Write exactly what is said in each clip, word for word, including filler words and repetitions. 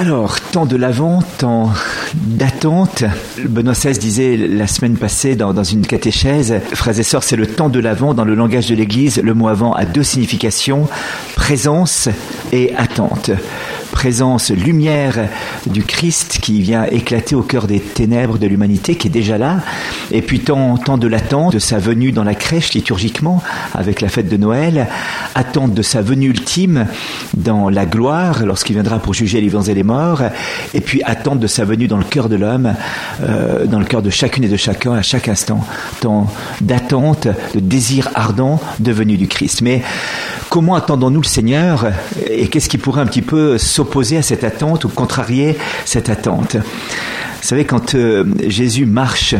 Alors, temps de l'Avent, temps d'attente. Benoît seize disait la semaine passée dans, dans une catéchèse, frères et sœurs, c'est le temps de l'Avent. Dans le langage de l'Église, le mot Avent a deux significations, présence et attente. Présence, lumière du Christ qui vient éclater au cœur des ténèbres de l'humanité, qui est déjà là. Et puis temps, temps de l'attente, de sa venue dans la crèche liturgiquement, avec la fête de Noël. Attente de sa venue ultime dans la gloire, lorsqu'il viendra pour juger les vivants et les morts. Et puis attente de sa venue dans le cœur de l'homme, euh, dans le cœur de chacune et de chacun, à chaque instant. Temps d'attente, de désir ardent de venue du Christ. Mais comment attendons-nous le Seigneur et qu'est-ce qui pourrait un petit peu s'opposer à cette attente ou contrarier cette attente? Vous savez, quand euh, Jésus marche,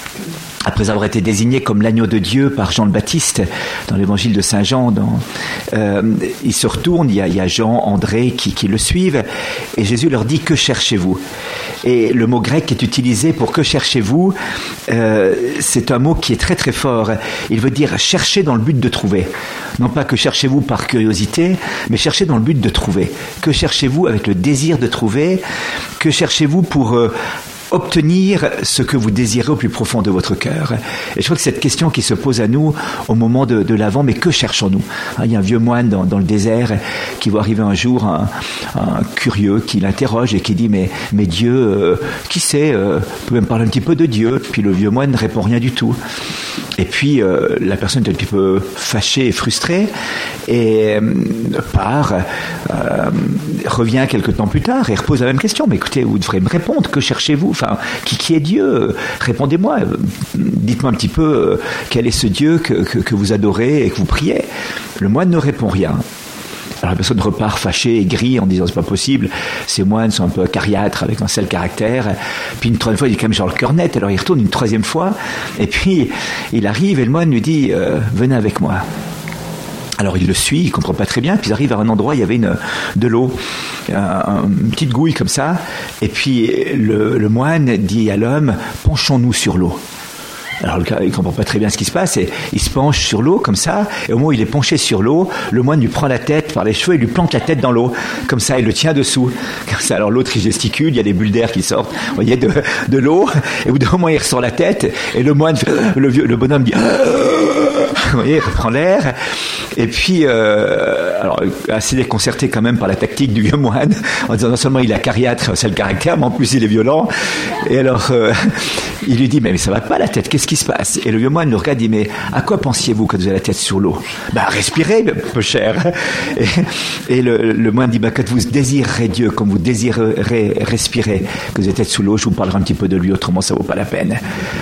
après avoir été désigné comme l'agneau de Dieu par Jean le Baptiste, dans l'évangile de Saint Jean, dans, euh, il se retourne, il y a, il y a Jean, André qui, qui le suivent, et Jésus leur dit « Que cherchez-vous » Et le mot grec qui est utilisé pour « Que cherchez-vous » euh, c'est un mot qui est très très fort. Il veut dire « chercher dans le but de trouver ». Non pas que cherchez-vous par curiosité, mais cherchez dans le but de trouver. Que cherchez-vous avec le désir de trouver? Que cherchez-vous pour... Euh, obtenir ce que vous désirez au plus profond de votre cœur. Et je crois que cette question qui se pose à nous au moment de, de l'Avent, mais que cherchons-nous? Il y a un vieux moine dans, dans le désert qui voit arriver un jour un, un curieux qui l'interroge et qui dit mais, mais Dieu, euh, qui sait, euh, peut même parler un petit peu de Dieu. Puis le vieux moine ne répond rien du tout. Et puis euh, la personne est un petit peu fâchée et frustrée et euh, part, euh, revient quelque temps plus tard et repose la même question. Mais écoutez, vous devrez me répondre, que cherchez-vous? Enfin, qui, qui est Dieu? Répondez-moi, dites-moi un petit peu euh, quel est ce Dieu que, que, que vous adorez et que vous priez. Le moine ne répond rien. Alors la personne repart fâchée et gris en disant c'est pas possible, ces moines sont un peu acariâtres avec un seul caractère. Puis une troisième fois il dit quand même genre le cœur net, alors il retourne une troisième fois et puis il arrive et le moine lui dit euh, venez avec moi. Alors il le suit, il comprend pas très bien, puis il arrive à un endroit, il y avait une, de l'eau, un, une petite gouille comme ça, et puis le, le moine dit à l'homme, penchons-nous sur l'eau. Alors le gars, il comprend pas très bien ce qui se passe, et il se penche sur l'eau comme ça, et au moment où il est penché sur l'eau, le moine lui prend la tête par les cheveux et lui plante la tête dans l'eau, comme ça, il le tient dessous. Comme ça, alors l'autre il gesticule, il y a des bulles d'air qui sortent, vous voyez, de, de l'eau, et au bout d'un moment il ressort la tête, et le moine, fait, le, vieux, le bonhomme dit, vous voyez, il reprend l'air, et puis, euh, alors assez déconcerté quand même par la tactique du vieux moine, en disant non seulement il est acariâtre, c'est le caractère, mais en plus il est violent, et alors euh, il lui dit mais, mais ça va pas la tête, qu'est-ce qui se passe? Et le vieux moine le regarde et dit mais à quoi pensiez-vous quand vous avez la tête sur l'eau? Ben respirez, peu cher. Et, et le, le moine dit ben quand vous désirerez Dieu, comme vous désirerez respirer, que vous êtes tête sous l'eau, je vous parlerai un petit peu de lui, autrement ça vaut pas la peine.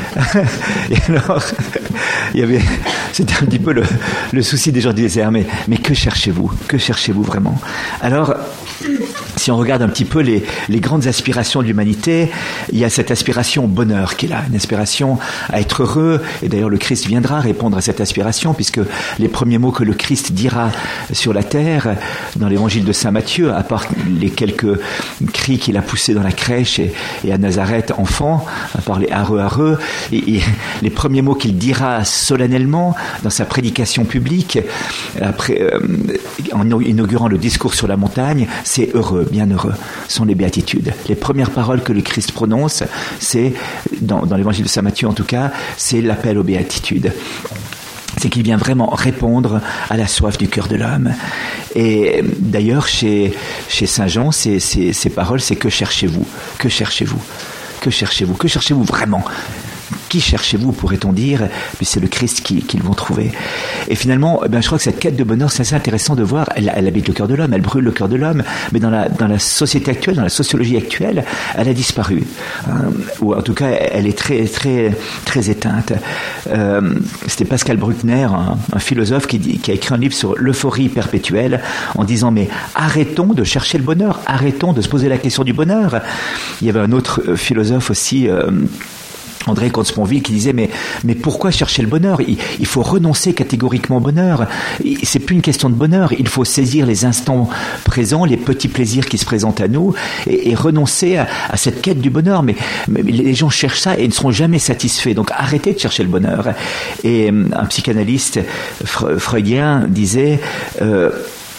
Et alors il y avait, c'était un petit peu le, le souci des gens du désert, mais, mais que cherchez-vous? Que cherchez-vous vraiment? Alors, si on regarde un petit peu les, les grandes aspirations de l'humanité, il y a cette aspiration au bonheur qui est là, une aspiration à être heureux, et d'ailleurs le Christ viendra répondre à cette aspiration, puisque les premiers mots que le Christ dira sur la terre, dans l'évangile de Saint Matthieu, à part les quelques cris qu'il a poussés dans la crèche et, et à Nazareth, enfant, à part les hareux, hareux, et, et les premiers mots qu'il dira solennellement dans sa prédication publique, après, euh, en inaugurant le discours sur la montagne, c'est heureux, bienheureux, sont les béatitudes. Les premières paroles que le Christ prononce, c'est, dans, dans l'évangile de Saint Matthieu en tout cas, c'est l'appel aux béatitudes. C'est qu'il vient vraiment répondre à la soif du cœur de l'homme. Et d'ailleurs, chez, chez Saint Jean, ces, ces, ces paroles, c'est que cherchez-vous? Que cherchez-vous? Que cherchez-vous? Que cherchez-vous vraiment? Qui cherchez-vous, pourrait-on dire? Puis c'est le Christ qui, qu'ils vont trouver. Et finalement, ben, je crois que cette quête de bonheur, c'est assez intéressant de voir. Elle, elle habite le cœur de l'homme, elle brûle le cœur de l'homme, mais dans la, dans la société actuelle, dans la sociologie actuelle, elle a disparu. Hein, ou en tout cas, elle est très, très, très éteinte. Euh, c'était Pascal Bruckner, un, un philosophe, qui, dit, qui a écrit un livre sur l'euphorie perpétuelle, en disant, mais arrêtons de chercher le bonheur, arrêtons de se poser la question du bonheur. Il y avait un autre philosophe aussi, euh, André Comte-Sponville, qui disait mais, mais pourquoi chercher le bonheur? il, il faut renoncer catégoriquement au bonheur. C'est plus une question de bonheur, il faut saisir les instants présents, les petits plaisirs qui se présentent à nous et, et renoncer à, à cette quête du bonheur. Mais, mais les gens cherchent ça et ne seront jamais satisfaits, donc arrêtez de chercher le bonheur. Et un psychanalyste freudien disait euh,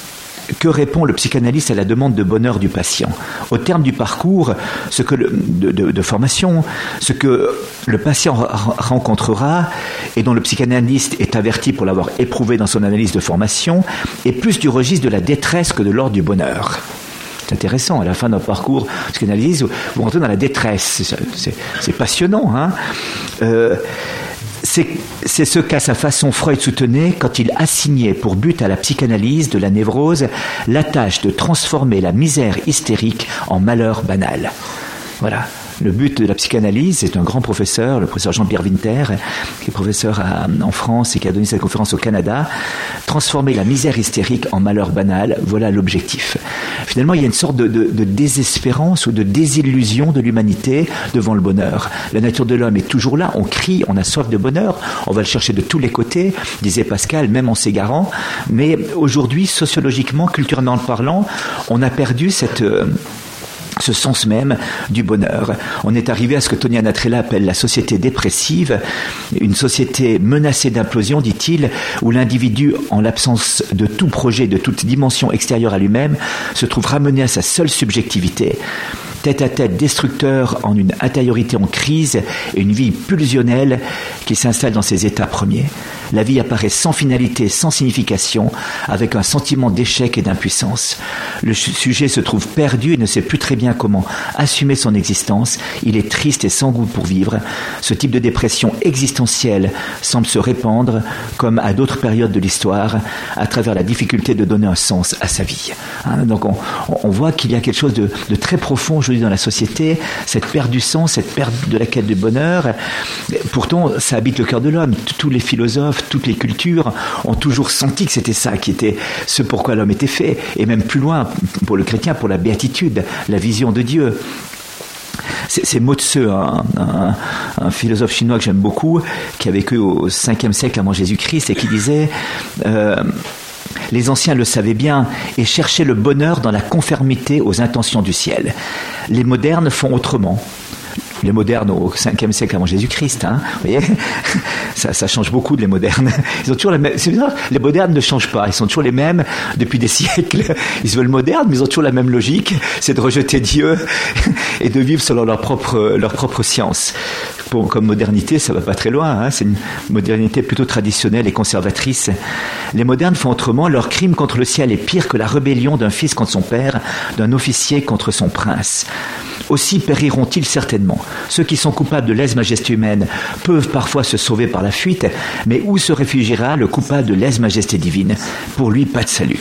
que répond le psychanalyste à la demande de bonheur du patient? Au terme du parcours ce que le, de, de, de formation, ce que le patient r- rencontrera et dont le psychanalyste est averti pour l'avoir éprouvé dans son analyse de formation est plus du registre de la détresse que de l'ordre du bonheur. C'est intéressant, à la fin d'un parcours psychanalyse, vous rentrez dans la détresse. C'est, c'est, c'est passionnant, hein. Euh, C'est, c'est ce qu'à sa façon Freud soutenait quand il assignait pour but à la psychanalyse de la névrose la tâche de transformer la misère hystérique en malheur banal. Voilà. Le but de la psychanalyse, c'est un grand professeur, le professeur Jean-Pierre Winter, qui est professeur à, en France et qui a donné cette conférence au Canada, transformer la misère hystérique en malheur banal, voilà l'objectif. Finalement, il y a une sorte de, de, de désespérance ou de désillusion de l'humanité devant le bonheur. La nature de l'homme est toujours là, on crie, on a soif de bonheur, on va le chercher de tous les côtés, disait Pascal, même en s'égarant, mais aujourd'hui, sociologiquement, culturellement parlant, on a perdu cette... Euh, ce sens même du bonheur. On est arrivé à ce que Tony Anatrella appelle la société dépressive, une société menacée d'implosion, dit-il, où l'individu, en l'absence de tout projet, de toute dimension extérieure à lui-même, se trouve ramené à sa seule subjectivité. Tête-à-tête destructeur en une intériorité en crise et une vie pulsionnelle qui s'installe dans ses états premiers. La vie apparaît sans finalité, sans signification, avec un sentiment d'échec et d'impuissance. Le sujet se trouve perdu et ne sait plus très bien comment assumer son existence. Il est triste et sans goût pour vivre. Ce type de dépression existentielle semble se répandre, comme à d'autres périodes de l'histoire, à travers la difficulté de donner un sens à sa vie. Hein, donc on, on voit qu'il y a quelque chose de, de très profond aujourd'hui dans la société, cette perte du sens, cette perte de la quête du bonheur. Pourtant, ça habite le cœur de l'homme. Tous les philosophes, toutes les cultures ont toujours senti que c'était ça qui était ce pourquoi l'homme était fait, et même plus loin, pour le chrétien, pour la béatitude, la vision de Dieu. C'est, c'est Mo Tse, un, un, un philosophe chinois que j'aime beaucoup, qui a vécu au cinquième siècle avant Jésus-Christ, et qui disait... Euh, Les anciens le savaient bien et cherchaient le bonheur dans la conformité aux intentions du ciel. Les modernes font autrement. Les modernes au cinquième siècle avant Jésus-Christ, hein, vous voyez, ça, ça change beaucoup de les modernes. Ils ont toujours la même. C'est bizarre, les modernes ne changent pas. Ils sont toujours les mêmes depuis des siècles. Ils se veulent modernes, mais ils ont toujours la même logique, c'est de rejeter Dieu et de vivre selon leur propre leur propre science. Pour, comme modernité, ça va pas très loin. Hein, c'est une modernité plutôt traditionnelle et conservatrice. Les modernes font autrement. Leur crime contre le ciel est pire que la rébellion d'un fils contre son père, d'un officier contre son prince. Aussi périront-ils certainement. Ceux qui sont coupables de lèse-majesté humaine peuvent parfois se sauver par la fuite, mais où se réfugiera le coupable de lèse-majesté divine? Pour lui, pas de salut.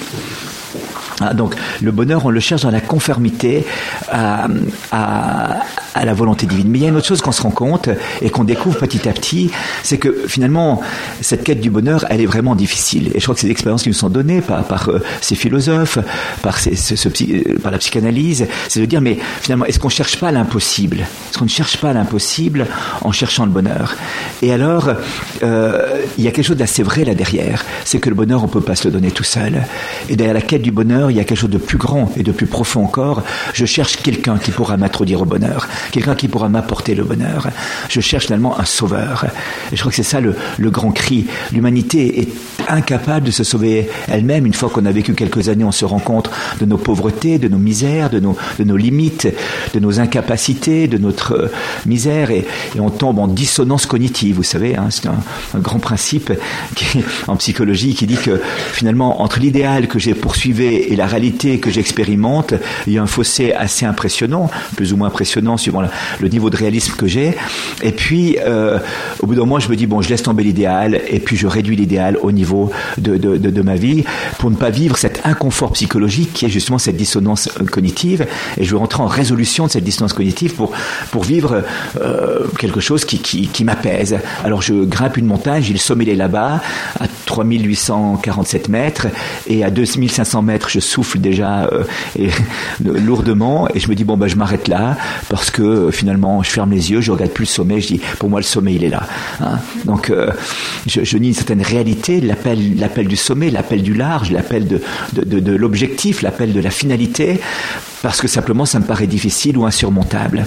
Ah, donc le bonheur, on le cherche dans la conformité à, à, à la volonté divine. Mais il y a une autre chose qu'on se rend compte et qu'on découvre petit à petit, c'est que finalement cette quête du bonheur, elle est vraiment difficile. Et je crois que c'est des expériences qui nous sont données par, par euh, ces philosophes, par, ces, ce, ce, par la psychanalyse, c'est de dire mais finalement est-ce qu'on ne cherche pas l'impossible? Est-ce qu'on ne cherche pas l'impossible en cherchant le bonheur? Et alors euh, il y a quelque chose d'assez vrai là derrière, c'est que le bonheur on ne peut pas se le donner tout seul. Et derrière la quête du bonheur, il y a quelque chose de plus grand et de plus profond encore. Je cherche quelqu'un qui pourra m'introduire au bonheur, quelqu'un qui pourra m'apporter le bonheur. Je cherche finalement un sauveur. Et je crois que c'est ça le, le grand cri. L'humanité est incapable de se sauver elle-même. Une fois qu'on a vécu quelques années, on se rend compte de nos pauvretés, de nos misères, de nos, de nos limites, de nos incapacités, de notre euh, misère, et, et on tombe en dissonance cognitive. Vous savez, hein, c'est un, un grand principe qui, en psychologie qui dit que finalement, entre l'idéal que j'ai poursuivi et la réalité que j'expérimente, il y a un fossé assez impressionnant, plus ou moins impressionnant suivant la, le niveau de réalisme que j'ai. Et puis, euh, au bout d'un moment, je me dis, bon, je laisse tomber l'idéal et puis je réduis l'idéal au niveau de, de, de, de ma vie pour ne pas vivre cet inconfort psychologique qui est justement cette dissonance cognitive. Et je veux rentrer en résolution de cette dissonance cognitive pour, pour vivre euh, quelque chose qui, qui, qui m'apaise. Alors, je grimpe une montagne, j'ai le sommet, il est là-bas, à trois mille huit cent quarante-sept mètres, et à deux mille cinq cents mètres, je souffle déjà euh, et, euh, lourdement, et je me dis bon ben je m'arrête là parce que euh, finalement je ferme les yeux, je regarde plus le sommet, je dis pour moi le sommet il est là, hein. Donc euh, je, je nie une certaine réalité, l'appel, l'appel du sommet, l'appel du large, l'appel de, de, de, de l'objectif, l'appel de la finalité, parce que simplement ça me paraît difficile ou insurmontable.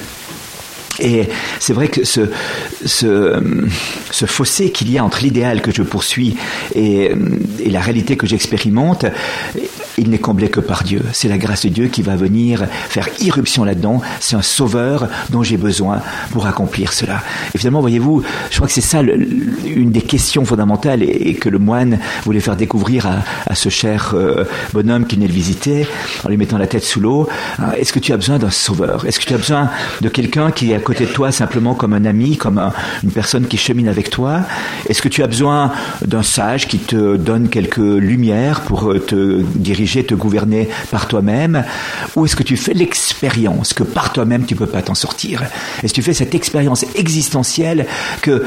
Et c'est vrai que ce, ce, ce fossé qu'il y a entre l'idéal que je poursuis et, et la réalité que j'expérimente il n'est comblé que par Dieu. C'est la grâce de Dieu qui va venir faire irruption là-dedans. C'est un sauveur dont j'ai besoin pour accomplir cela. Et finalement, voyez-vous, je crois que c'est ça le, une des questions fondamentales et, et que le moine voulait faire découvrir à, à ce cher euh, bonhomme qui venait le visiter en lui mettant la tête sous l'eau. Est-ce que tu as besoin d'un sauveur? Est-ce que tu as besoin de quelqu'un qui est à côté de toi simplement comme un ami, comme un, une personne qui chemine avec toi? Est-ce que tu as besoin d'un sage qui te donne quelques lumières pour te diriger, te gouverner par toi-même? Ou est-ce que tu fais l'expérience que par toi-même tu ne peux pas t'en sortir? Est-ce que tu fais cette expérience existentielle que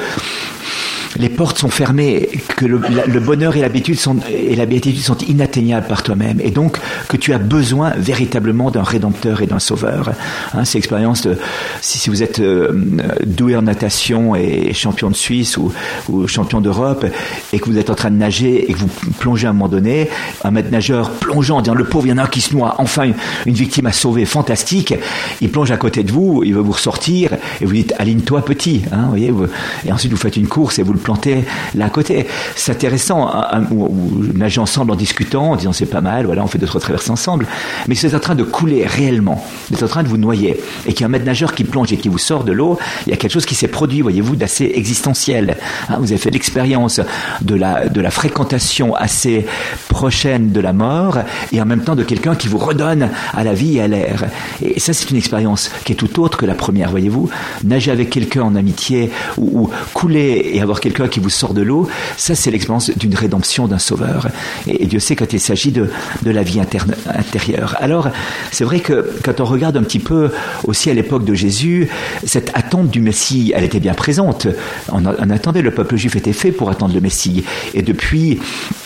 les portes sont fermées, que le, la, le bonheur et l'habitude sont, et la béatitude sont inatteignables par toi-même, et donc que tu as besoin véritablement d'un rédempteur et d'un sauveur. Hein, c'est l'expérience de, si, si vous êtes euh, doué en natation et champion de Suisse ou, ou champion d'Europe, et que vous êtes en train de nager et que vous plongez à un moment donné, un maître nageur plongeant en disant le pauvre, il y en a un qui se noie, enfin une, une victime à sauver, fantastique, il plonge à côté de vous, il va vous ressortir, et vous dites aligne-toi petit, hein, voyez, vous, et ensuite vous faites une course et vous le plantez là à côté. C'est intéressant, hein, ou, ou nager ensemble en discutant, en disant c'est pas mal, voilà, on fait deux trois traversées ensemble, mais c'est en train de couler réellement, c'est en train de vous noyer, et qu'il y a un maître nageur qui plonge et qui vous sort de l'eau, il y a quelque chose qui s'est produit, voyez-vous, d'assez existentiel. Hein, vous avez fait l'expérience de la, de la fréquentation assez prochaine de la mort, et en même temps de quelqu'un qui vous redonne à la vie et à l'air. Et ça, c'est une expérience qui est tout autre que la première, voyez-vous. Nager avec quelqu'un en amitié, ou, ou couler et avoir quelqu'un qui vous sort de l'eau, ça, c'est l'expérience d'une rédemption, d'un sauveur. Et, et Dieu sait quand il s'agit de, de la vie interne, intérieure. Alors, c'est vrai que quand on regarde un petit peu aussi à l'époque de Jésus, cette attente du Messie, elle était bien présente. On, on attendait, le peuple juif était fait pour attendre le Messie. Et depuis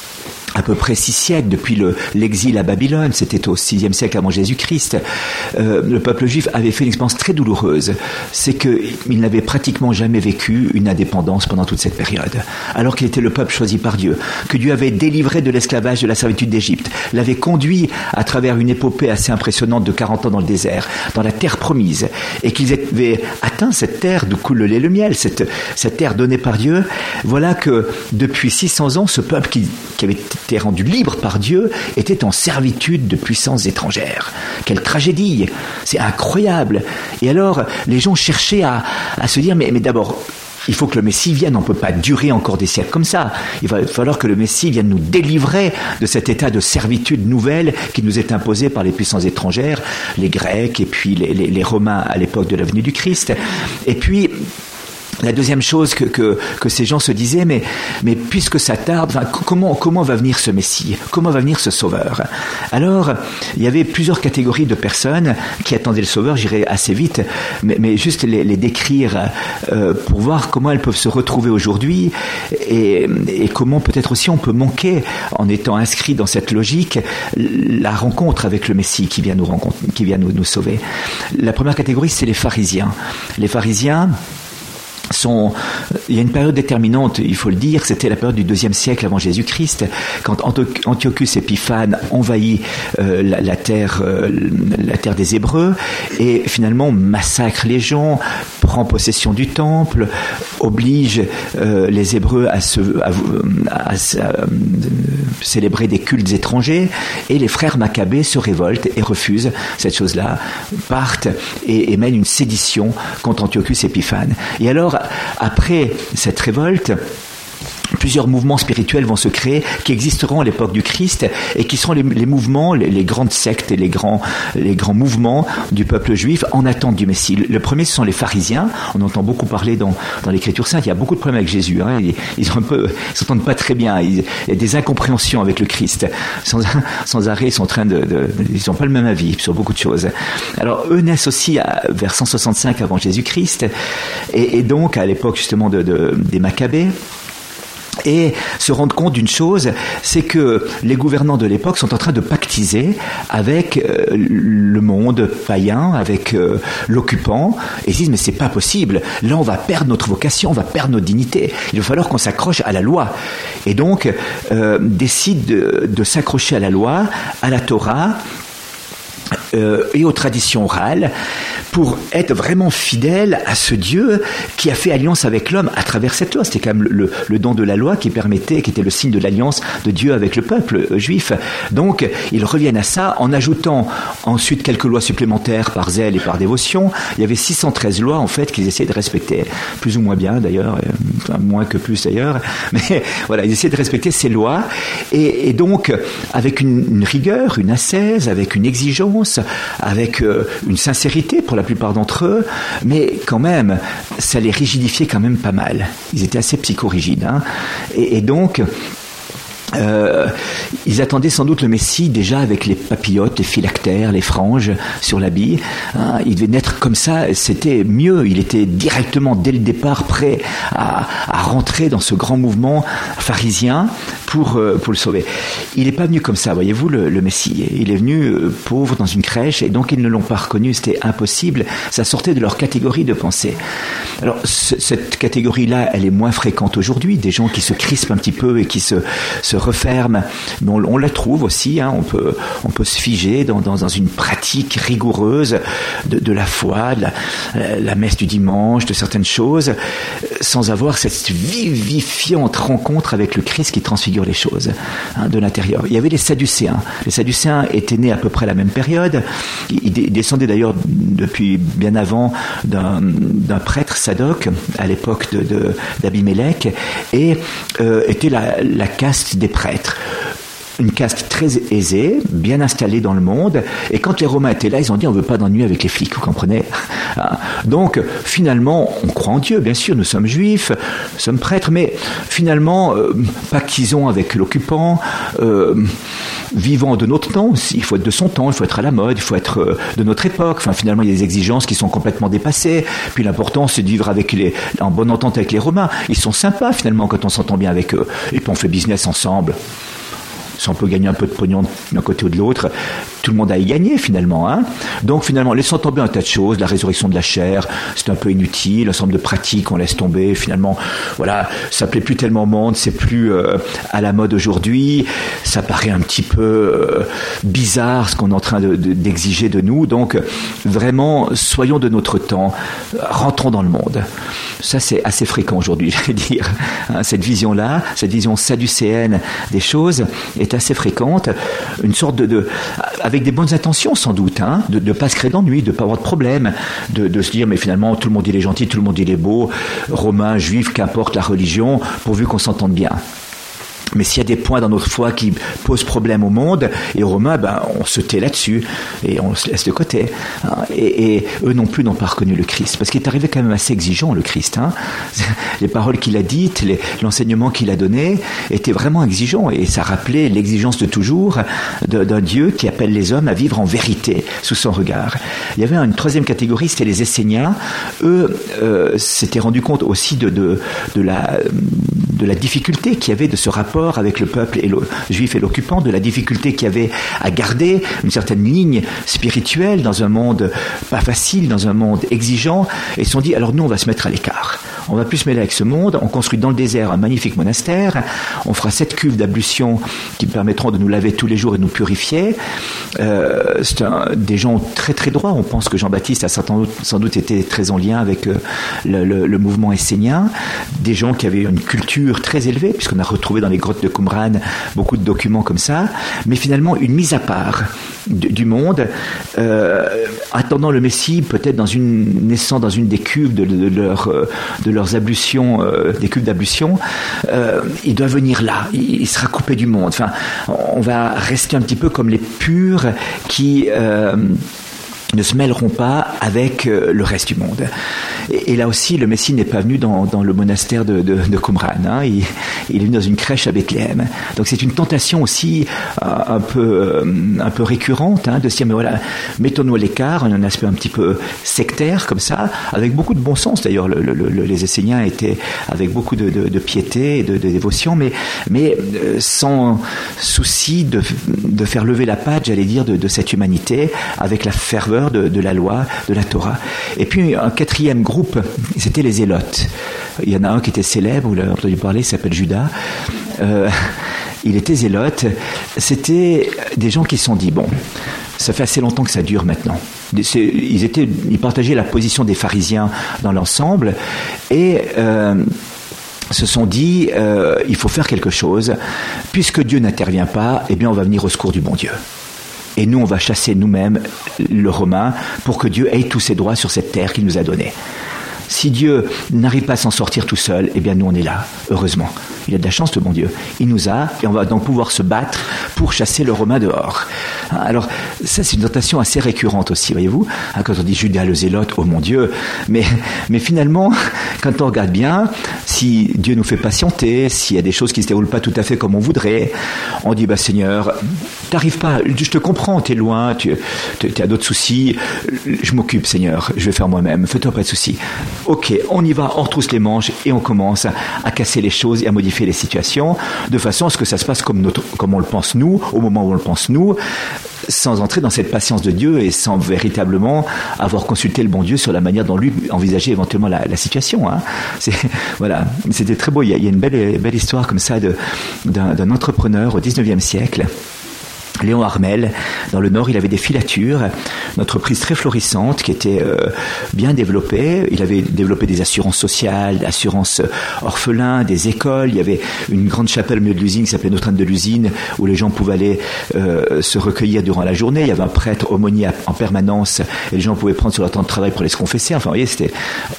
à peu près six siècles, depuis le, l'exil à Babylone, c'était au sixième siècle avant Jésus-Christ, euh, le peuple juif avait fait une expérience très douloureuse. C'est qu'il n'avait pratiquement jamais vécu une indépendance pendant toute cette période, alors qu'il était le peuple choisi par Dieu, que Dieu avait délivré de l'esclavage, de la servitude d'Égypte, l'avait conduit à travers une épopée assez impressionnante de quarante ans dans le désert, dans la terre promise, et qu'ils avaient atteint cette terre d'où coule le lait et le miel, cette, cette terre donnée par Dieu. Voilà que depuis six cents ans, ce peuple qui, qui avait été rendu libre par Dieu, était en servitude de puissances étrangères. Quelle tragédie! C'est incroyable. Et alors, les gens cherchaient à, à se dire, mais, mais d'abord, il faut que le Messie vienne, on ne peut pas durer encore des siècles comme ça. Il va falloir que le Messie vienne nous délivrer de cet état de servitude nouvelle qui nous est imposé par les puissances étrangères, les Grecs et puis les, les, les Romains à l'époque de la venue du Christ. Et puis, la deuxième chose que, que, que ces gens se disaient, mais, mais puisque ça tarde, enfin, comment, comment va venir ce Messie? Comment va venir ce Sauveur? Alors, il y avait plusieurs catégories de personnes qui attendaient le Sauveur, j'irai assez vite, mais, mais juste les, les décrire euh, pour voir comment elles peuvent se retrouver aujourd'hui et, et comment peut-être aussi on peut manquer, en étant inscrit dans cette logique, la rencontre avec le Messie qui vient nous, rencontre, qui vient nous, nous sauver. La première catégorie, c'est les pharisiens. Les pharisiens, Sont, il y a une période déterminante, il faut le dire, c'était la période du deuxième siècle avant Jésus-Christ, quand Antiochus Épiphane envahit euh, la, la, terre, euh, la terre des Hébreux et finalement massacre les gens, prend possession du temple, oblige euh, les Hébreux à, se, à, à, à, à célébrer des cultes étrangers, et les frères Maccabées se révoltent et refusent cette chose-là, partent et, et mènent une sédition contre Antiochus Épiphane. Et alors, après cette révolte, plusieurs mouvements spirituels vont se créer qui existeront à l'époque du Christ et qui seront les, les mouvements, les, les grandes sectes et les grands, les grands mouvements du peuple juif en attente du Messie. Le premier, ce sont les pharisiens. On entend beaucoup parler dans, dans l'Écriture sainte. Il y a beaucoup de problèmes avec Jésus. Hein. Ils, ils, ont un peu, ils s'entendent pas très bien. Ils, il y a des incompréhensions avec le Christ. Sans, sans arrêt, ils sont en train de, de, ils n'ont pas le même avis sur beaucoup de choses. Alors, eux naissent aussi à, vers cent soixante-cinq avant Jésus-Christ et, et donc à l'époque justement de, de, des Maccabées. Et se rendre compte d'une chose, c'est que les gouvernants de l'époque sont en train de pactiser avec euh, le monde païen, avec euh, l'occupant, et ils disent mais c'est pas possible, là on va perdre notre vocation, on va perdre notre dignité, il va falloir qu'on s'accroche à la loi. Et donc euh, décident de, de s'accrocher à la loi, à la Torah, euh, et aux traditions orales pour être vraiment fidèle à ce Dieu qui a fait alliance avec l'homme à travers cette loi. C'était quand même le, le, le don de la loi qui permettait, qui était le signe de l'alliance de Dieu avec le peuple euh, juif. Donc, ils reviennent à ça en ajoutant ensuite quelques lois supplémentaires par zèle et par dévotion. Il y avait six cent treize lois, en fait, qu'ils essayaient de respecter. Plus ou moins bien, d'ailleurs. Euh, enfin, moins que plus, d'ailleurs. Mais voilà, ils essayaient de respecter ces lois. Et, et donc, avec une, une rigueur, une ascèse, avec une exigence, avec euh, une sincérité pour la plupart d'entre eux. Mais quand même, ça les rigidifiait quand même pas mal. Ils étaient assez psychorigides. Hein. Et, et donc... Euh, ils attendaient sans doute le Messie déjà avec les papillotes, les phylactères, les franges sur l'habit. Hein, il devait naître comme ça, c'était mieux. Il était directement, dès le départ, prêt à, à rentrer dans ce grand mouvement pharisien pour, euh, pour le sauver. Il n'est pas venu comme ça, voyez-vous, le, le Messie. Il est venu euh, pauvre dans une crèche et donc ils ne l'ont pas reconnu, c'était impossible. Ça sortait de leur catégorie de pensée. Alors, c- cette catégorie-là, elle est moins fréquente aujourd'hui. Des gens qui se crispent un petit peu et qui se, se referme, mais on, on la trouve aussi. Hein, on peut, on peut se figer dans, dans, dans une pratique rigoureuse de, de la foi, de la, la messe du dimanche, de certaines choses, sans avoir cette vivifiante rencontre avec le Christ qui transfigure les choses hein, de l'intérieur. Il y avait les Sadducéens. Les Sadducéens étaient nés à peu près à la même période. Ils descendaient d'ailleurs depuis bien avant d'un, d'un prêtre Sadoc à l'époque de, de, d'Abimélec et euh, étaient la, la caste des prêtres. Une caste très aisée, bien installée dans le monde, et quand les Romains étaient là, ils ont dit on ne veut pas d'ennui avec les flics, vous comprenez? Donc finalement, on croit en Dieu, bien sûr, nous sommes juifs, nous sommes prêtres, mais finalement, euh, pas qu'ils ont avec l'occupant, euh, vivant de notre temps aussi, il faut être de son temps, il faut être à la mode, il faut être euh, de notre époque, enfin finalement il y a des exigences qui sont complètement dépassées, puis l'important c'est de vivre avec les, en bonne entente avec les Romains, ils sont sympas finalement quand on s'entend bien avec eux, et puis on fait business ensemble. Si on peut gagner un peu de pognon d'un côté ou de l'autre, tout le monde a y gagné finalement. Hein. Donc finalement, laissons tomber un tas de choses, la résurrection de la chair, c'est un peu inutile, l'ensemble de pratiques, on laisse tomber. Finalement, voilà, ça plaît plus tellement au monde, c'est plus euh, à la mode aujourd'hui, ça paraît un petit peu euh, bizarre ce qu'on est en train de, de, d'exiger de nous. Donc vraiment, soyons de notre temps, rentrons dans le monde. Ça, c'est assez fréquent aujourd'hui, je vais dire. Hein, cette vision-là, cette vision sadducéenne des choses est assez fréquente, une sorte de, de avec des bonnes intentions sans doute, hein, de ne pas se créer d'ennui, de ne pas avoir de problème, de, de se dire mais finalement tout le monde il est gentil, tout le monde il est beau, romain, juif, qu'importe la religion, pourvu qu'on s'entende bien. Mais s'il y a des points dans notre foi qui posent problème au monde et aux Romains, ben, on se tait là-dessus et on se laisse de côté. Et, et eux non plus n'ont pas reconnu le Christ. Parce qu'il est arrivé quand même assez exigeant, le Christ. Hein. Les paroles qu'il a dites, les, l'enseignement qu'il a donné étaient vraiment exigeants. Et ça rappelait l'exigence de toujours de, d'un Dieu qui appelle les hommes à vivre en vérité sous son regard. Il y avait une troisième catégorie, c'était les Esséniens. Eux euh, s'étaient rendus compte aussi de, de, de la... de la difficulté qu'il y avait de ce rapport avec le peuple et le juif et l'occupant, de la difficulté qu'il y avait à garder une certaine ligne spirituelle dans un monde pas facile, dans un monde exigeant, et ils se sont dit, alors nous on va se mettre à l'écart. On va plus se mêler avec ce monde, on construit dans le désert un magnifique monastère, on fera sept cuves d'ablution qui permettront de nous laver tous les jours et de nous purifier. Euh, c'est un, des gens très très droits, on pense que Jean-Baptiste a sans doute, sans doute été très en lien avec euh, le, le, le mouvement essénien, des gens qui avaient une culture très élevée, puisqu'on a retrouvé dans les grottes de Qumran beaucoup de documents comme ça, mais finalement une mise à part du, du monde, euh, attendant le Messie, peut-être dans une, naissant dans une des cuves de, de, de, leur, de leurs ablutions, euh, des cuves d'ablution, euh, il doit venir là, il, il sera coupé du monde. Enfin, on va rester un petit peu comme les purs qui... Euh, ne se mêleront pas avec euh, le reste du monde. Et, et là aussi, le Messie n'est pas venu dans, dans le monastère de, de, de Qumran. Hein. Il, il est venu dans une crèche à Bethléem. Donc c'est une tentation aussi euh, un peu euh, un peu récurrente, hein, de se dire mais voilà, mettons-nous à l'écart, un aspect un petit peu sectaire comme ça, avec beaucoup de bon sens. D'ailleurs, le, le, le, les Esséniens étaient avec beaucoup de, de, de piété et de, de dévotion, mais mais euh, sans souci de, de faire lever la patte, j'allais dire, de, de cette humanité, avec la ferveur De, de la loi, de la Torah. Et puis un quatrième groupe, c'était les Zélotes. Il y en a un qui était célèbre, vous l'avez entendu parler, il s'appelle Judas. Euh, il était zélote. C'était des gens qui se sont dit, bon, ça fait assez longtemps que ça dure maintenant. C'est, ils, étaient, ils partageaient la position des pharisiens dans l'ensemble et euh, se sont dit euh, il faut faire quelque chose. Puisque Dieu n'intervient pas, eh bien on va venir au secours du bon Dieu. Et nous, on va chasser nous-mêmes le Romain pour que Dieu ait tous ses droits sur cette terre qu'il nous a donnée. Si Dieu n'arrive pas à s'en sortir tout seul, eh bien nous on est là, heureusement. Il a de la chance, le bon Dieu. Il nous a, et on va donc pouvoir se battre pour chasser le Romain dehors. Alors, ça c'est une tentation assez récurrente aussi, voyez-vous. Quand on dit Judas le zélote, oh mon Dieu. Mais, mais finalement, quand on regarde bien, si Dieu nous fait patienter, s'il y a des choses qui ne se déroulent pas tout à fait comme on voudrait, on dit, bah Seigneur, t'arrives pas, je te comprends, t'es loin, tu as d'autres soucis, je m'occupe Seigneur, je vais faire moi-même, fais-toi pas de soucis. Ok, on y va, on retrousse les manches et on commence à, à casser les choses et à modifier les situations de façon à ce que ça se passe comme, notre, comme on le pense nous, au moment où on le pense nous, sans entrer dans cette patience de Dieu et sans véritablement avoir consulté le bon Dieu sur la manière dont lui envisageait éventuellement la, la situation. Hein. C'est, voilà, c'était très beau. Il y a, il y a une belle, belle histoire comme ça de, d'un, d'un entrepreneur au dix-neuvième siècle. Léon Harmel, dans le Nord, il avait des filatures, une entreprise très florissante qui était euh, bien développée. Il avait développé des assurances sociales, des assurances orphelins, des écoles. Il y avait une grande chapelle au milieu de l'usine qui s'appelait Notre-Dame de l'usine, où les gens pouvaient aller euh, se recueillir durant la journée. Il y avait un prêtre aumônier en permanence et les gens pouvaient prendre sur leur temps de travail pour aller se confesser. Enfin, vous voyez, c'était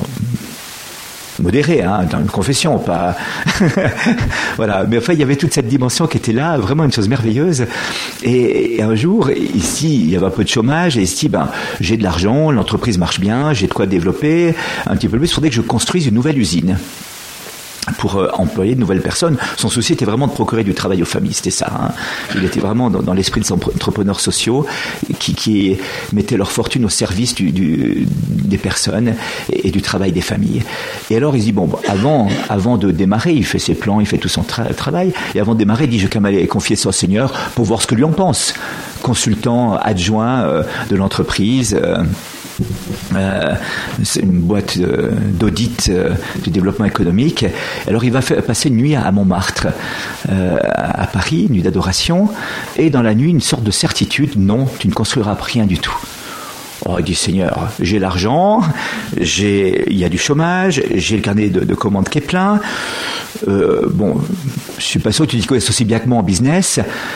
modéré, hein, dans une confession, pas. Voilà. Mais enfin, il y avait toute cette dimension qui était là, vraiment une chose merveilleuse. Et, et un jour, ici, il y avait un peu de chômage, et ici, ben, j'ai de l'argent, l'entreprise marche bien, j'ai de quoi développer un petit peu plus. Il faudrait que je construise une nouvelle usine pour euh, employer de nouvelles personnes. Son souci était vraiment de procurer du travail aux familles, c'était ça. Hein. Il était vraiment dans, dans l'esprit de ces entrepreneurs sociaux qui, qui mettaient leur fortune au service du, du, des personnes et, et du travail des familles. Et alors il se dit, bon, avant, avant de démarrer, il fait ses plans, il fait tout son tra- travail, et avant de démarrer, il dit, je vais quand même aller confier ça au Seigneur pour voir ce que lui en pense. Consultant adjoint euh, de l'entreprise, euh, Euh, c'est une boîte euh, d'audit euh, du développement économique. Alors il va faire, passer une nuit à, à Montmartre, euh, à Paris, une nuit d'adoration, et dans la nuit une sorte de certitude, non, tu ne construiras rien du tout. Oh, il dit, Seigneur, j'ai l'argent, j'ai, il y a du chômage, j'ai le carnet de, de commandes qui est plein. Euh, bon, je suis pas sûr que tu t'y connaisses aussi bien que moi en business.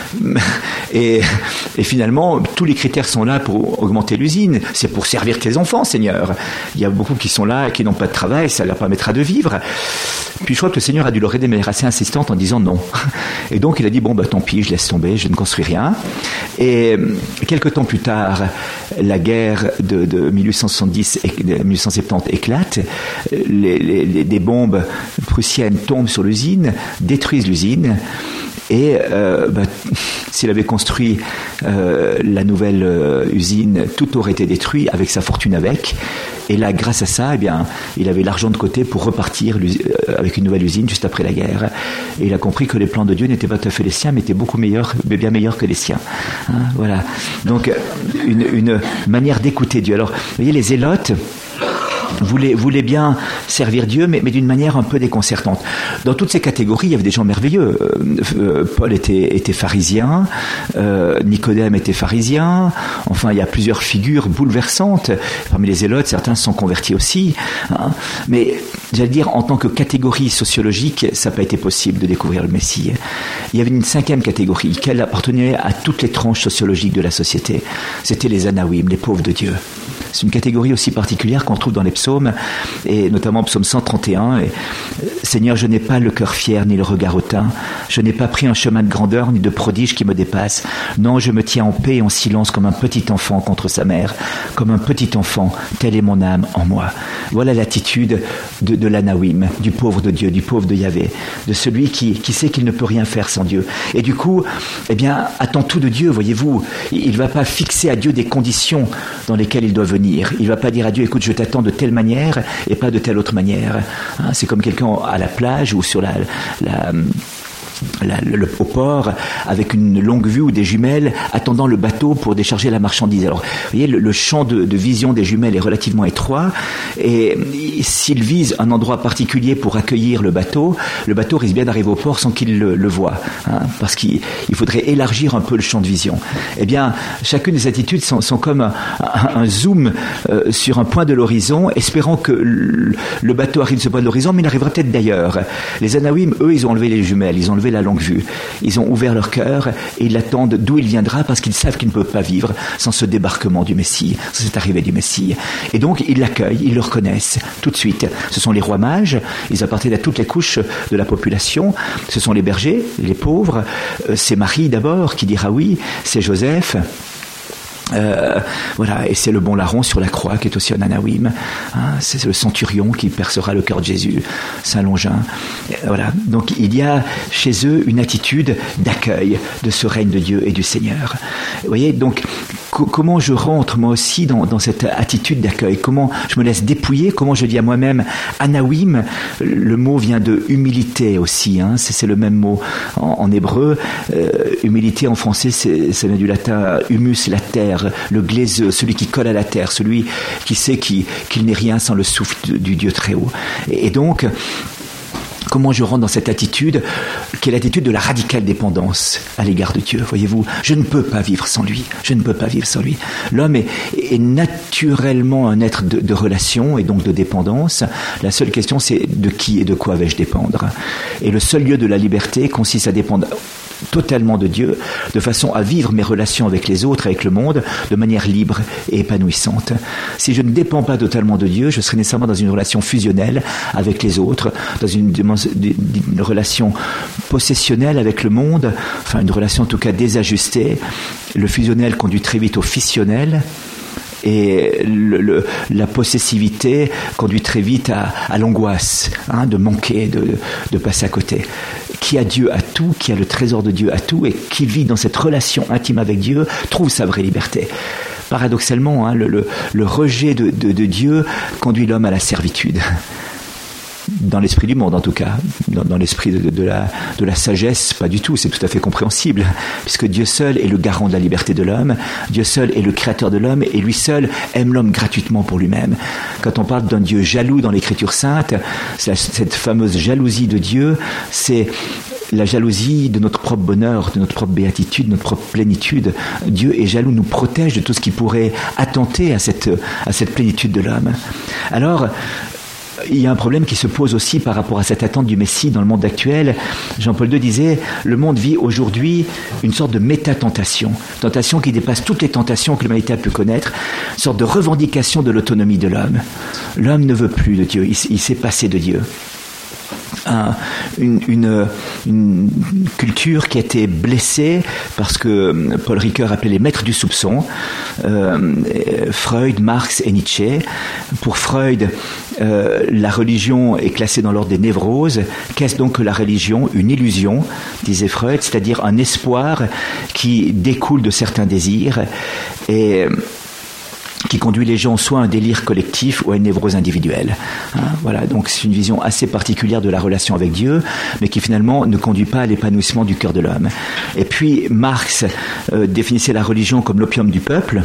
Et, et finalement, tous les critères sont là pour augmenter l'usine. C'est pour servir tes enfants, Seigneur. Il y a beaucoup qui sont là, qui n'ont pas de travail, ça leur permettra de vivre. Puis je crois que le Seigneur a dû leur aider de manière assez insistante en disant non. Et donc il a dit, bon, bah tant pis, je laisse tomber, je ne construis rien. Et quelques temps plus tard, la guerre de, de mille huit cent soixante-dix et de mille huit cent soixante-dix éclate, les, les, les, des bombes prussiennes tombent sur l'usine, détruisent l'usine, et euh, bah, s'il avait construit euh, la nouvelle euh, usine, tout aurait été détruit avec sa fortune avec. Et là, grâce à ça, eh bien, il avait l'argent de côté pour repartir avec une nouvelle usine juste après la guerre. Et il a compris que les plans de Dieu n'étaient pas tout à fait les siens, mais étaient beaucoup meilleurs, bien meilleurs que les siens. Hein, voilà. Donc, une, une manière d'écouter Dieu. Alors, vous voyez, les zélotes voulaient, voulaient bien servir Dieu, mais, mais d'une manière un peu déconcertante. Dans toutes ces catégories, il y avait des gens merveilleux. Euh, Paul était, était pharisien, euh, Nicodème était pharisien. Enfin, il y a plusieurs figures bouleversantes. Parmi les zélotes, certains se sont convertis aussi. Hein. Mais, j'allais dire, en tant que catégorie sociologique, ça n'a pas été possible de découvrir le Messie. Il y avait une cinquième catégorie, qui appartenait à toutes les tranches sociologiques de la société. C'était les anawim, les pauvres de Dieu. C'est une catégorie aussi particulière qu'on trouve dans les psaumes, et notamment psaume cent trente et un. Et, Seigneur, je n'ai pas le cœur fier ni le regard hautain. Je n'ai pas pris un chemin de grandeur ni de prodige qui me dépasse. Non, je me tiens en paix et en silence comme un petit enfant contre sa mère. Comme un petit enfant, telle est mon âme en moi. Voilà l'attitude de, de l'anawim, du pauvre de Dieu, du pauvre de Yahvé, de celui qui, qui sait qu'il ne peut rien faire sans Dieu. Et du coup, eh bien, attend tout de Dieu, voyez-vous. Il ne va pas fixer à Dieu des conditions dans lesquelles il doit venir. Il ne va pas dire à Dieu, écoute, je t'attends de telle manière et pas de telle autre manière. Hein, c'est comme quelqu'un à la plage ou sur la, la, La, le, au port avec une longue vue ou des jumelles attendant le bateau pour décharger la marchandise. Alors, vous voyez, le, le champ de, de vision des jumelles est relativement étroit et s'il vise un endroit particulier pour accueillir le bateau, le bateau risque bien d'arriver au port sans qu'il le, le voie, hein, parce qu'il il faudrait élargir un peu le champ de vision. Eh bien, chacune des attitudes sont, sont comme un, un, un zoom euh, sur un point de l'horizon, espérant que le, le bateau arrive de ce point de l'horizon, mais il arrivera peut-être d'ailleurs. Les Anawim, eux, ils ont enlevé les jumelles, ils ont enlevé la longue vue. Ils ont ouvert leur cœur et ils attendent d'où il viendra parce qu'ils savent qu'ils ne peuvent pas vivre sans ce débarquement du Messie, sans cette arrivée du Messie. Et donc, ils l'accueillent, ils le reconnaissent tout de suite. Ce sont les rois mages, ils appartiennent à toutes les couches de la population. Ce sont les bergers, les pauvres. C'est Marie d'abord qui dira oui, c'est Joseph. Euh, voilà, et c'est le bon larron sur la croix qui est aussi un Anawim, hein, c'est le centurion qui percera le cœur de Jésus, Saint Longin. Voilà, donc il y a chez eux une attitude d'accueil de ce règne de Dieu et du Seigneur. Vous voyez, donc co- comment je rentre moi aussi dans, dans cette attitude d'accueil, comment je me laisse dépouiller, comment je dis à moi-même Anawim, le mot vient de humilité aussi, hein, c'est, c'est le même mot en, en hébreu. Euh, humilité en français, c'est, ça vient du latin humus, la terre, le glaiseux, celui qui colle à la terre, celui qui sait qu'il, qu'il n'est rien sans le souffle du Dieu très haut. Et, et donc, comment je rentre dans cette attitude, qui est l'attitude de la radicale dépendance à l'égard de Dieu. Voyez-vous, je ne peux pas vivre sans lui. Je ne peux pas vivre sans lui. L'homme est, est naturellement un être de, de relation et donc de dépendance. La seule question, c'est de qui et de quoi vais-je dépendre. Et le seul lieu de la liberté consiste à dépendre totalement de Dieu, de façon à vivre mes relations avec les autres, avec le monde, de manière libre et épanouissante. Si je ne dépends pas totalement de Dieu, je serai nécessairement dans une relation fusionnelle avec les autres, dans une, une relation possessionnelle avec le monde, enfin une relation en tout cas désajustée. Le fusionnel conduit très vite au fissionnel. Et le, le, la possessivité conduit très vite à, à l'angoisse, hein, de manquer, de, de passer à côté. Qui a Dieu a tout, qui a le trésor de Dieu a tout, et qui vit dans cette relation intime avec Dieu, trouve sa vraie liberté. Paradoxalement, hein, le, le, le rejet de, de, de Dieu conduit l'homme à la servitude. Dans l'esprit du monde, en tout cas. Dans, dans l'esprit de, de, la, de la sagesse, pas du tout, c'est tout à fait compréhensible, puisque Dieu seul est le garant de la liberté de l'homme, Dieu seul est le créateur de l'homme, et lui seul aime l'homme gratuitement pour lui-même. Quand on parle d'un Dieu jaloux dans l'Écriture sainte, cette fameuse jalousie de Dieu, c'est la jalousie de notre propre bonheur, de notre propre béatitude, de notre propre plénitude. Dieu est jaloux, nous protège de tout ce qui pourrait attenter à cette, à cette plénitude de l'homme. Alors, il y a un problème qui se pose aussi par rapport à cette attente du Messie dans le monde actuel. Jean-Paul deux disait, le monde vit aujourd'hui une sorte de méta-tentation, tentation qui dépasse toutes les tentations que l'humanité a pu connaître, une sorte de revendication de l'autonomie de l'homme. L'homme ne veut plus de Dieu, il, il s'est passé de Dieu. Un, une, une, une culture qui a été blessée parce que Paul Ricoeur appelait les maîtres du soupçon, euh, Freud, Marx et Nietzsche. Pour Freud, euh, la religion est classée dans l'ordre des névroses. Qu'est-ce donc que la religion ? Une illusion, disait Freud, c'est-à-dire un espoir qui découle de certains désirs et qui conduit les gens soit à un délire collectif ou à une névrose individuelle. Hein, voilà, donc c'est une vision assez particulière de la relation avec Dieu, mais qui finalement ne conduit pas à l'épanouissement du cœur de l'homme. Et puis Marx euh, définissait la religion comme l'opium du peuple.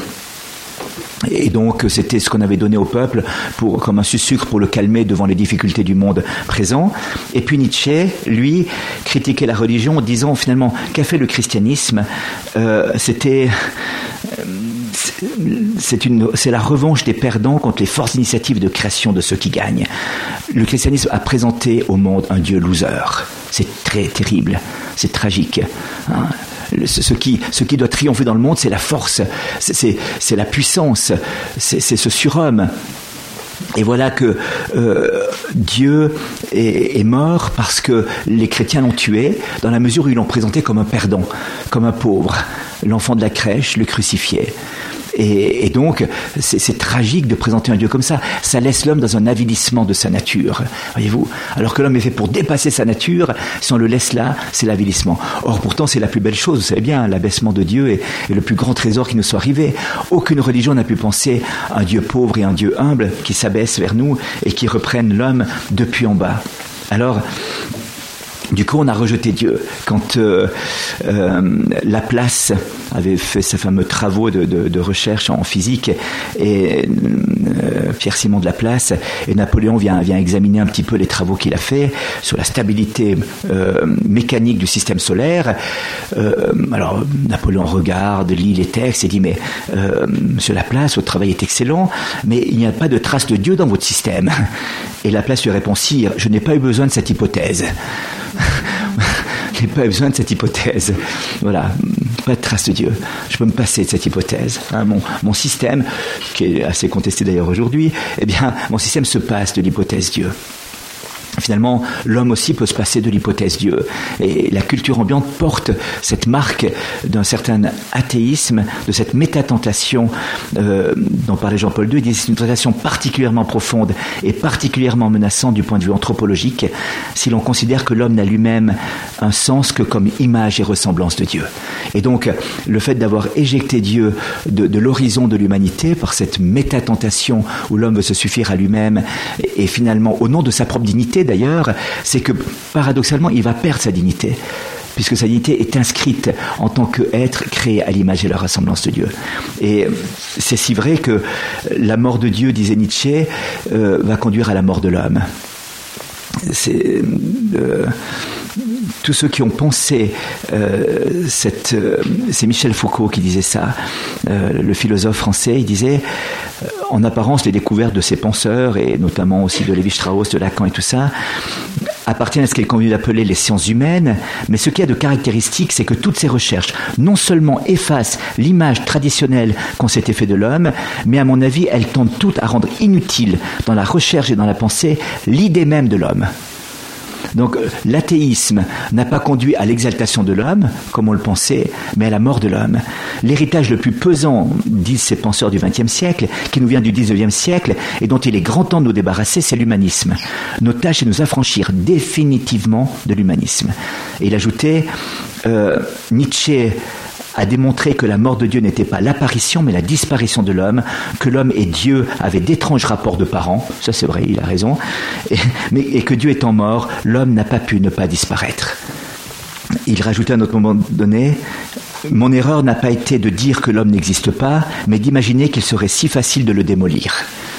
Et donc c'était ce qu'on avait donné au peuple pour, comme un sucre pour le calmer devant les difficultés du monde présent. Et puis Nietzsche, lui, critiquait la religion en disant finalement qu'a fait le christianisme. euh, C'était... Euh, C'est, une, c'est la revanche des perdants contre les fortes initiatives de création de ceux qui gagnent. Le christianisme a présenté au monde un Dieu loser. C'est très terrible, c'est tragique. Hein. Ce, ce, qui, ce qui doit triompher dans le monde, c'est la force, c'est, c'est, c'est la puissance, c'est, c'est ce surhomme. Et voilà que euh, Dieu est, est mort parce que les chrétiens l'ont tué, dans la mesure où ils l'ont présenté comme un perdant, comme un pauvre, l'enfant de la crèche, le crucifié. Et, et donc, c'est, c'est tragique de présenter un Dieu comme ça. Ça laisse l'homme dans un avilissement de sa nature, voyez-vous. Alors que l'homme est fait pour dépasser sa nature, si on le laisse là, c'est l'avilissement. Or, pourtant, c'est la plus belle chose, vous savez bien, l'abaissement de Dieu est, est le plus grand trésor qui nous soit arrivé. Aucune religion n'a pu penser à un Dieu pauvre et un Dieu humble qui s'abaisse vers nous et qui reprenne l'homme depuis en bas. Alors, Du coup, on a rejeté Dieu. Quand euh, euh, Laplace avait fait ses fameux travaux de, de, de recherche en physique, et euh, Pierre-Simon de Laplace, et Napoléon vient, vient examiner un petit peu les travaux qu'il a fait sur la stabilité euh, mécanique du système solaire. Euh, alors, Napoléon regarde, lit les textes et dit « Mais, euh, monsieur Laplace, votre travail est excellent, mais il n'y a pas de trace de Dieu dans votre système. » Et Laplace lui répond « Sire, je n'ai pas eu besoin de cette hypothèse. » Je n'ai pas besoin de cette hypothèse. Voilà, pas de trace de Dieu. Je peux me passer de cette hypothèse. Hein, mon, mon système, qui est assez contesté d'ailleurs aujourd'hui, eh bien, mon système se passe de l'hypothèse Dieu. Finalement, l'homme aussi peut se passer de l'hypothèse Dieu. Et la culture ambiante porte cette marque d'un certain athéisme, de cette métatentation euh, dont parlait Jean-Paul deux. Il dit que c'est une tentation particulièrement profonde et particulièrement menaçante du point de vue anthropologique si l'on considère que l'homme n'a lui-même un sens que comme image et ressemblance de Dieu. Et donc, le fait d'avoir éjecté Dieu de, de l'horizon de l'humanité par cette métatentation où l'homme veut se suffire à lui-même et, et finalement, au nom de sa propre dignité, d'ailleurs, c'est que paradoxalement, il va perdre sa dignité, puisque sa dignité est inscrite en tant qu'être créé à l'image et la ressemblance de Dieu. Et c'est si vrai que la mort de Dieu, disait Nietzsche, euh, va conduire à la mort de l'homme. C'est... Euh, tous ceux qui ont pensé euh, cette, euh, c'est Michel Foucault qui disait ça, euh, le philosophe français. Il disait euh, en apparence les découvertes de ces penseurs, et notamment aussi de Lévi-Strauss, de Lacan et tout ça, appartiennent à ce qu'il est convenu d'appeler les sciences humaines, mais ce qui a de caractéristique, c'est que toutes ces recherches non seulement effacent l'image traditionnelle qu'on s'était fait de l'homme, mais à mon avis elles tendent toutes à rendre inutile dans la recherche et dans la pensée l'idée même de l'homme. Donc l'athéisme n'a pas conduit à l'exaltation de l'homme, comme on le pensait, mais à la mort de l'homme. L'héritage le plus pesant, disent ces penseurs du vingtième siècle, qui nous vient du dix-neuvième siècle, et dont il est grand temps de nous débarrasser, c'est l'humanisme. Notre tâche est de nous affranchir définitivement de l'humanisme. Et il ajoutait, euh, Nietzsche a démontré que la mort de Dieu n'était pas l'apparition, mais la disparition de l'homme, que l'homme et Dieu avaient d'étranges rapports de parents, ça c'est vrai, il a raison, et, mais, et que Dieu étant mort, l'homme n'a pas pu ne pas disparaître. Il rajoutait à un autre moment donné, « Mon erreur n'a pas été de dire que l'homme n'existe pas, mais d'imaginer qu'il serait si facile de le démolir. »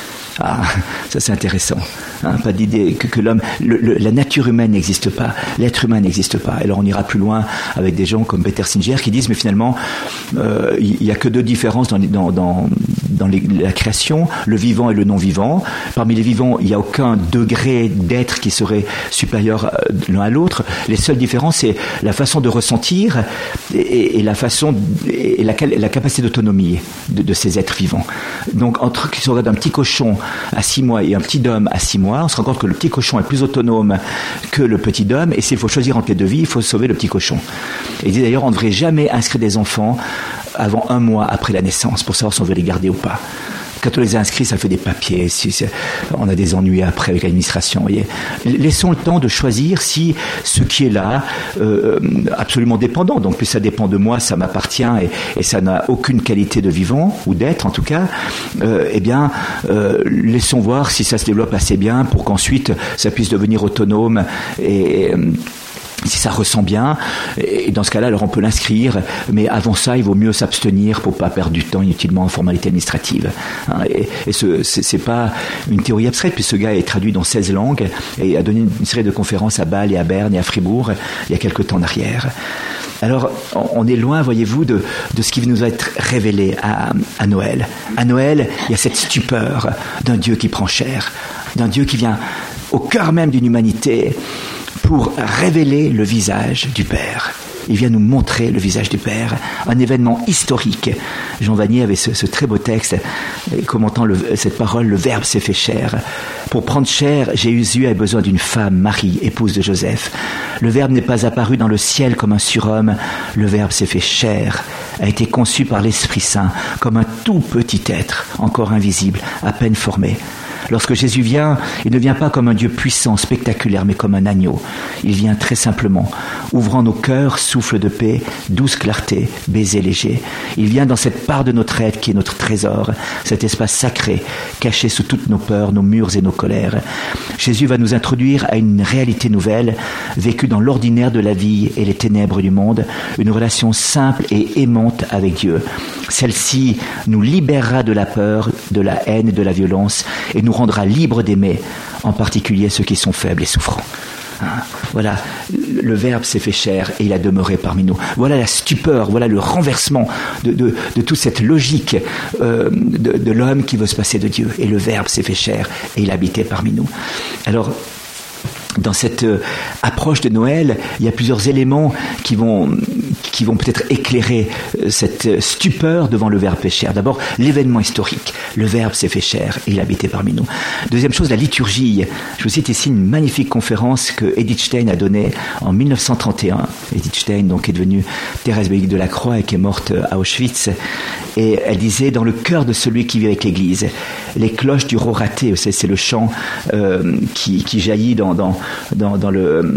Ah, ça c'est intéressant. Hein, pas d'idée que, que l'homme, le, le, la nature humaine n'existe pas, l'être humain n'existe pas. Alors on ira plus loin avec des gens comme Peter Singer qui disent mais finalement euh, il n'y a que deux différences dans, dans, dans, dans les, la création, le vivant et le non-vivant. Parmi les vivants, il n'y a aucun degré d'être qui serait supérieur l'un à l'autre. Les seules différences, c'est la façon de ressentir et, et la façon et la, la capacité d'autonomie de, de ces êtres vivants. Donc entre qui se regarde un petit cochon à six mois et un petit dôme à six mois, on se rend compte que le petit cochon est plus autonome que le petit dôme, et s'il faut choisir entre les deux vies, il faut sauver le petit cochon. Et il dit d'ailleurs, on ne devrait jamais inscrire des enfants avant un mois après la naissance pour savoir si on veut les garder ou pas. Quand on les a inscrits, ça fait des papiers. Si, si, on a des ennuis après avec l'administration. Voyez. Laissons le temps de choisir si ce qui est là, euh, absolument dépendant, donc plus ça dépend de moi, ça m'appartient et, et ça n'a aucune qualité de vivant, ou d'être en tout cas, euh, eh bien, euh, laissons voir si ça se développe assez bien pour qu'ensuite ça puisse devenir autonome et... et si ça ressent bien, et dans ce cas-là, alors on peut l'inscrire, mais avant ça, il vaut mieux s'abstenir pour pas perdre du temps inutilement en formalité administrative. Hein, et et ce, c'est, c'est pas une théorie abstraite, puis ce gars est traduit dans seize langues et a donné une série de conférences à Bâle et à Berne et à Fribourg il y a quelque temps en arrière. Alors, on est loin, voyez-vous, de, de ce qui nous va être révélé à, à Noël. À Noël, il y a cette stupeur d'un Dieu qui prend chair, d'un Dieu qui vient au cœur même d'une humanité pour révéler le visage du Père. Il vient nous montrer le visage du Père, un événement historique. Jean Vanier avait ce, ce très beau texte commentant le, cette parole, le Verbe s'est fait chair. Pour prendre chair, Jésus a besoin d'une femme, Marie, épouse de Joseph. Le Verbe n'est pas apparu dans le ciel comme un surhomme, le Verbe s'est fait chair, a été conçu par l'Esprit Saint comme un tout petit être, encore invisible, à peine formé. Lorsque Jésus vient, il ne vient pas comme un Dieu puissant, spectaculaire, mais comme un agneau. Il vient très simplement, ouvrant nos cœurs, souffle de paix, douce clarté, baiser léger. Il vient dans cette part de notre être qui est notre trésor, cet espace sacré, caché sous toutes nos peurs, nos murs et nos colères. Jésus va nous introduire à une réalité nouvelle, vécue dans l'ordinaire de la vie et les ténèbres du monde, une relation simple et aimante avec Dieu. Celle-ci nous libérera de la peur, de la haine et de la violence et nous rendra libres d'aimer, en particulier ceux qui sont faibles et souffrants. Hein, voilà, le Verbe s'est fait chair et il a demeuré parmi nous. Voilà la stupeur, voilà le renversement de, de, de toute cette logique euh, de, de l'homme qui veut se passer de Dieu. Et le Verbe s'est fait chair et il habitait parmi nous. Alors, dans cette euh, approche de Noël, il y a plusieurs éléments qui vont, qui vont peut-être éclairer euh, cette stupeur devant le Verbe fait chair. D'abord, l'événement historique. Le Verbe s'est fait chair et il habitait parmi nous. Deuxième chose, la liturgie. Je vous cite ici une magnifique conférence que Edith Stein a donnée en mille neuf cent trente et un. Edith Stein, donc, est devenue Thérèse Bénédicte de la Croix et qui est morte à Auschwitz. Et elle disait, dans le cœur de celui qui vit avec l'Église, les cloches du Roraté, c'est, c'est le chant euh, qui, qui jaillit dans, dans, dans, dans le...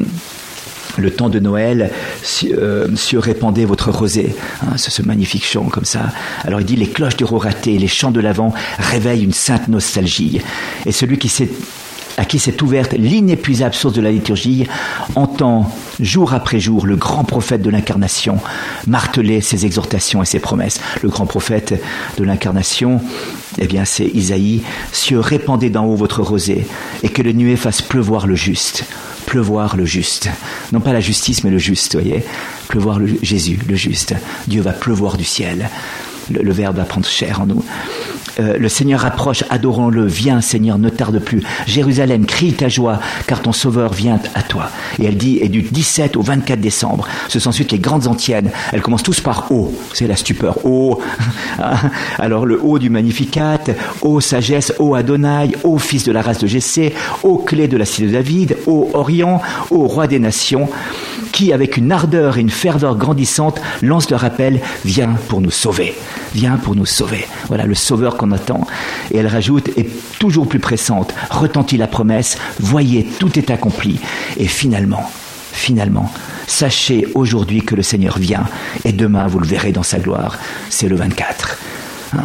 le temps de Noël, euh, sur répandez votre rosée, hein, c'est ce magnifique chant comme ça. Alors il dit, les cloches du Roraté, les chants de l'Avent réveillent une sainte nostalgie. Et celui qui s'est, à qui s'est ouverte l'inépuisable source de la liturgie entend jour après jour le grand prophète de l'incarnation marteler ses exhortations et ses promesses. Le grand prophète de l'incarnation, eh bien c'est Isaïe, cieux répandez d'en haut votre rosée et que les nuées fassent pleuvoir le juste. Pleuvoir le juste. Non pas la justice, mais le juste, vous voyez. Pleuvoir le Jésus, le juste. Dieu va pleuvoir du ciel. Le, le Verbe va prendre chair en nous. Euh, le Seigneur approche, adorons-le. Viens, Seigneur, ne tarde plus. Jérusalem, crie ta joie, car ton Sauveur vient à toi. Et elle dit, et du dix-sept au vingt-quatre décembre, ce sont ensuite les grandes antiennes. Elles commencent tous par O. C'est la stupeur. O. Alors le O du Magnificat, O sagesse, O Adonai, O fils de la race de Jessé, O clé de la cité de David, O Orient, O roi des nations, qui avec une ardeur et une ferveur grandissante lance le rappel, viens pour nous sauver. Viens pour nous sauver. Voilà le Sauveur qu'on attend. Et elle rajoute, et toujours plus pressante, retentit la promesse, voyez, tout est accompli. Et finalement, finalement, sachez aujourd'hui que le Seigneur vient, et demain vous le verrez dans sa gloire. C'est le vingt-quatre. Hein?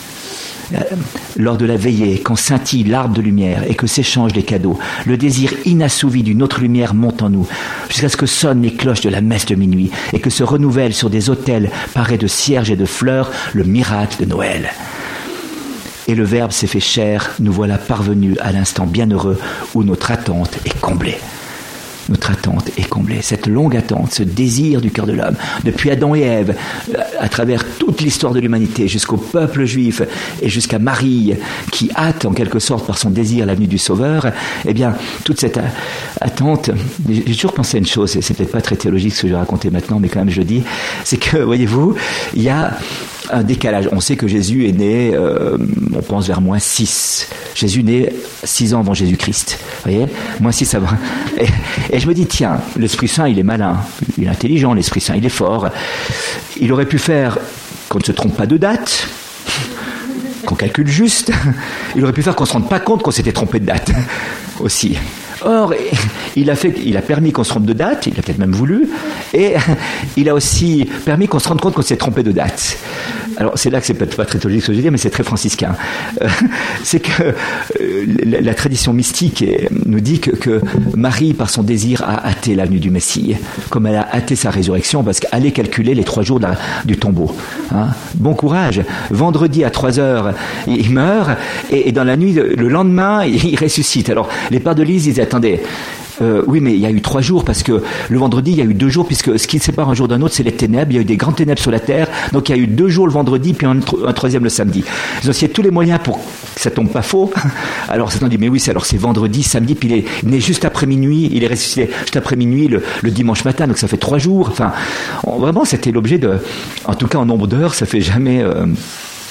Lors de la veillée, quand scintille l'arbre de lumière et que s'échangent les cadeaux, le désir inassouvi d'une autre lumière monte en nous, jusqu'à ce que sonnent les cloches de la messe de minuit et que se renouvelle sur des autels parés de cierges et de fleurs le miracle de Noël. Et le Verbe s'est fait chair, nous voilà parvenus à l'instant bienheureux où notre attente est comblée. Notre attente est comblée. Cette longue attente, ce désir du cœur de l'homme, depuis Adam et Ève, à travers toute l'histoire de l'humanité, jusqu'au peuple juif et jusqu'à Marie, qui hâte en quelque sorte par son désir la venue du Sauveur, eh bien, toute cette attente, j'ai toujours pensé à une chose, et c'est peut-être pas très théologique ce que je vais raconter maintenant, mais quand même je le dis, c'est que, voyez-vous, il y a un décalage. On sait que Jésus est né, euh, on pense vers moins six. Jésus est né six ans avant Jésus-Christ. Vous voyez, moins six avant. Et, et je me dis, tiens, l'Esprit Saint, il est malin, il est intelligent, l'Esprit Saint, il est fort. Il aurait pu faire qu'on ne se trompe pas de date, qu'on calcule juste. Il aurait pu faire qu'on ne se rende pas compte qu'on s'était trompé de date aussi. Or, il a, fait, il a permis qu'on se trompe de date, il a peut-être même voulu, et il a aussi permis qu'on se rende compte qu'on s'est trompé de date. Alors, c'est là que c'est peut-être pas très théologique ce que je dis, mais c'est très franciscain. Euh, c'est que euh, la, la tradition mystique est, nous dit que, que Marie, par son désir, a hâté la venue du Messie, comme elle a hâté sa résurrection, parce qu'allez calculer les trois jours de la, du tombeau. Hein. Bon courage. Vendredi à trois heures, il, il meurt, et, et dans la nuit, le lendemain, il, il ressuscite. Alors, les pères de l'Église disaient, attendez, euh, oui, mais il y a eu trois jours, parce que le vendredi, il y a eu deux jours, puisque ce qui sépare un jour d'un autre, c'est les ténèbres. Il y a eu des grandes ténèbres sur la terre, donc il y a eu deux jours le vendredi, puis un, un troisième le samedi. Ils ont essayé tous les moyens pour que ça tombe pas faux. Alors Satan dit, mais oui, c'est, alors c'est vendredi, samedi, puis il est né juste après minuit, il est ressuscité juste après minuit le, le dimanche matin, donc ça fait trois jours. Enfin, on, vraiment, c'était l'objet de, en tout cas en nombre d'heures, ça fait jamais... Euh,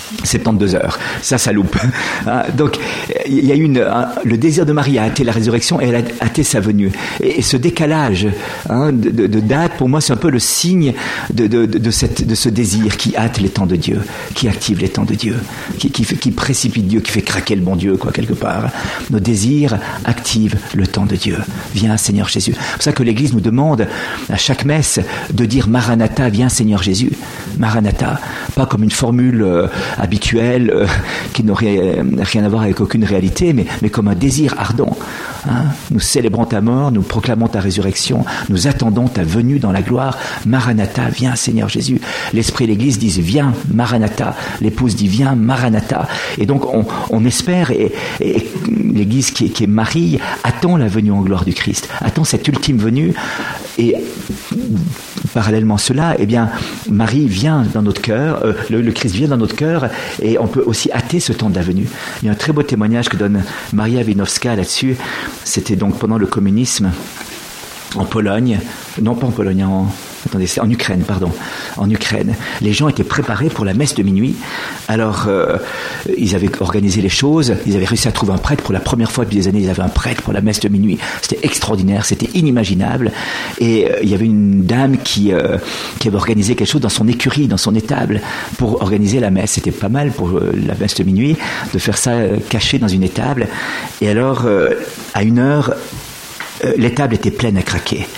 soixante-douze heures. Ça, ça loupe. Hein, donc, il y a une, un, le désir de Marie a hâté la résurrection et elle a hâté sa venue. Et, et ce décalage hein, de, de, de date, pour moi, c'est un peu le signe de, de, de, de, cette, de ce désir qui hâte les temps de Dieu, qui active les temps de Dieu, qui, qui, fait, qui précipite Dieu, qui fait craquer le bon Dieu, quoi, quelque part. Nos désirs activent le temps de Dieu. Viens, Seigneur Jésus. C'est pour ça que l'Église nous demande à chaque messe de dire Maranatha, viens, Seigneur Jésus. Maranatha. Pas comme une formule euh, habituelle euh, qui n'aurait euh, rien à voir avec aucune réalité, mais, mais comme un désir ardent. Hein. Nous célébrons ta mort, nous proclamons ta résurrection, nous attendons ta venue dans la gloire. Maranatha, viens Seigneur Jésus. L'Esprit et l'Église disent viens Maranatha. L'épouse dit viens Maranatha. Et donc on, on espère, et, et l'Église qui est, qui est Marie attend la venue en gloire du Christ, attend cette ultime venue. Et parallèlement à cela, eh bien, Marie vient dans notre cœur, euh, le, le Christ vient dans notre cœur, et on peut aussi hâter ce temps de la venue. Il y a un très beau témoignage que donne Maria Winowska là-dessus. C'était donc pendant le communisme en Pologne, non pas en Pologne, en, attendez, c'est en Ukraine, pardon, en Ukraine. Les gens étaient préparés pour la messe de minuit. Alors, euh, ils avaient organisé les choses, ils avaient réussi à trouver un prêtre pour la première fois depuis des années. Ils avaient un prêtre pour la messe de minuit. C'était extraordinaire, c'était inimaginable. Et euh, il y avait une dame qui euh, qui avait organisé quelque chose dans son écurie, dans son étable, pour organiser la messe. C'était pas mal pour euh, la messe de minuit de faire ça euh, caché dans une étable. Et alors, euh, à une heure, euh, l'étable était pleine à craquer.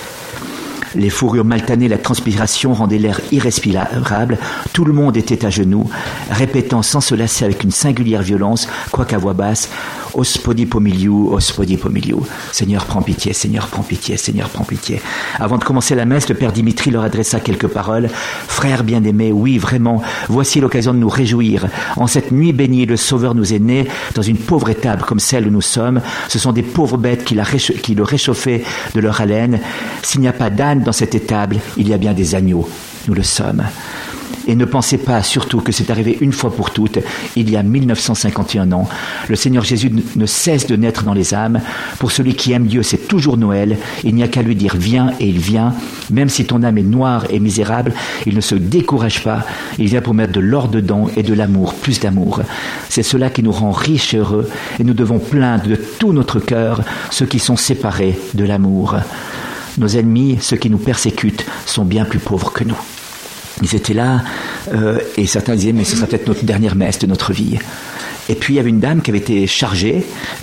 Les fourrures maltanées, la transpiration rendaient l'air irrespirable. Tout le monde était à genoux, répétant sans se lasser avec une singulière violence, quoique à voix basse, « Ospodi pomiliou, ospodi pomiliou » « Seigneur, prends pitié, Seigneur, prends pitié, Seigneur, prends pitié » Avant de commencer la messe, le père Dimitri leur adressa quelques paroles. « Frères bien-aimés, oui, vraiment, voici l'occasion de nous réjouir. En cette nuit bénie, le Sauveur nous est né dans une pauvre étable comme celle où nous sommes. Ce sont des pauvres bêtes qui, la récha- qui le réchauffaient de leur haleine. S'il n'y a pas d'âne dans cette étable, il y a bien des agneaux. Nous le sommes. Et ne pensez pas surtout que c'est arrivé une fois pour toutes, il y a mille neuf cent cinquante et un ans. Le Seigneur Jésus ne cesse de naître dans les âmes. Pour celui qui aime Dieu, c'est toujours Noël. Il n'y a qu'à lui dire viens et il vient. Même si ton âme est noire et misérable, il ne se décourage pas. Il vient pour mettre de l'or dedans et de l'amour, plus d'amour. C'est cela qui nous rend riches et heureux. Et nous devons plaindre de tout notre cœur ceux qui sont séparés de l'amour. Nos ennemis, ceux qui nous persécutent, sont bien plus pauvres que nous. Ils étaient là, euh, et certains disaient, mais ce sera peut-être notre dernière messe de notre vie. Et puis il y avait une dame qui avait été chargée,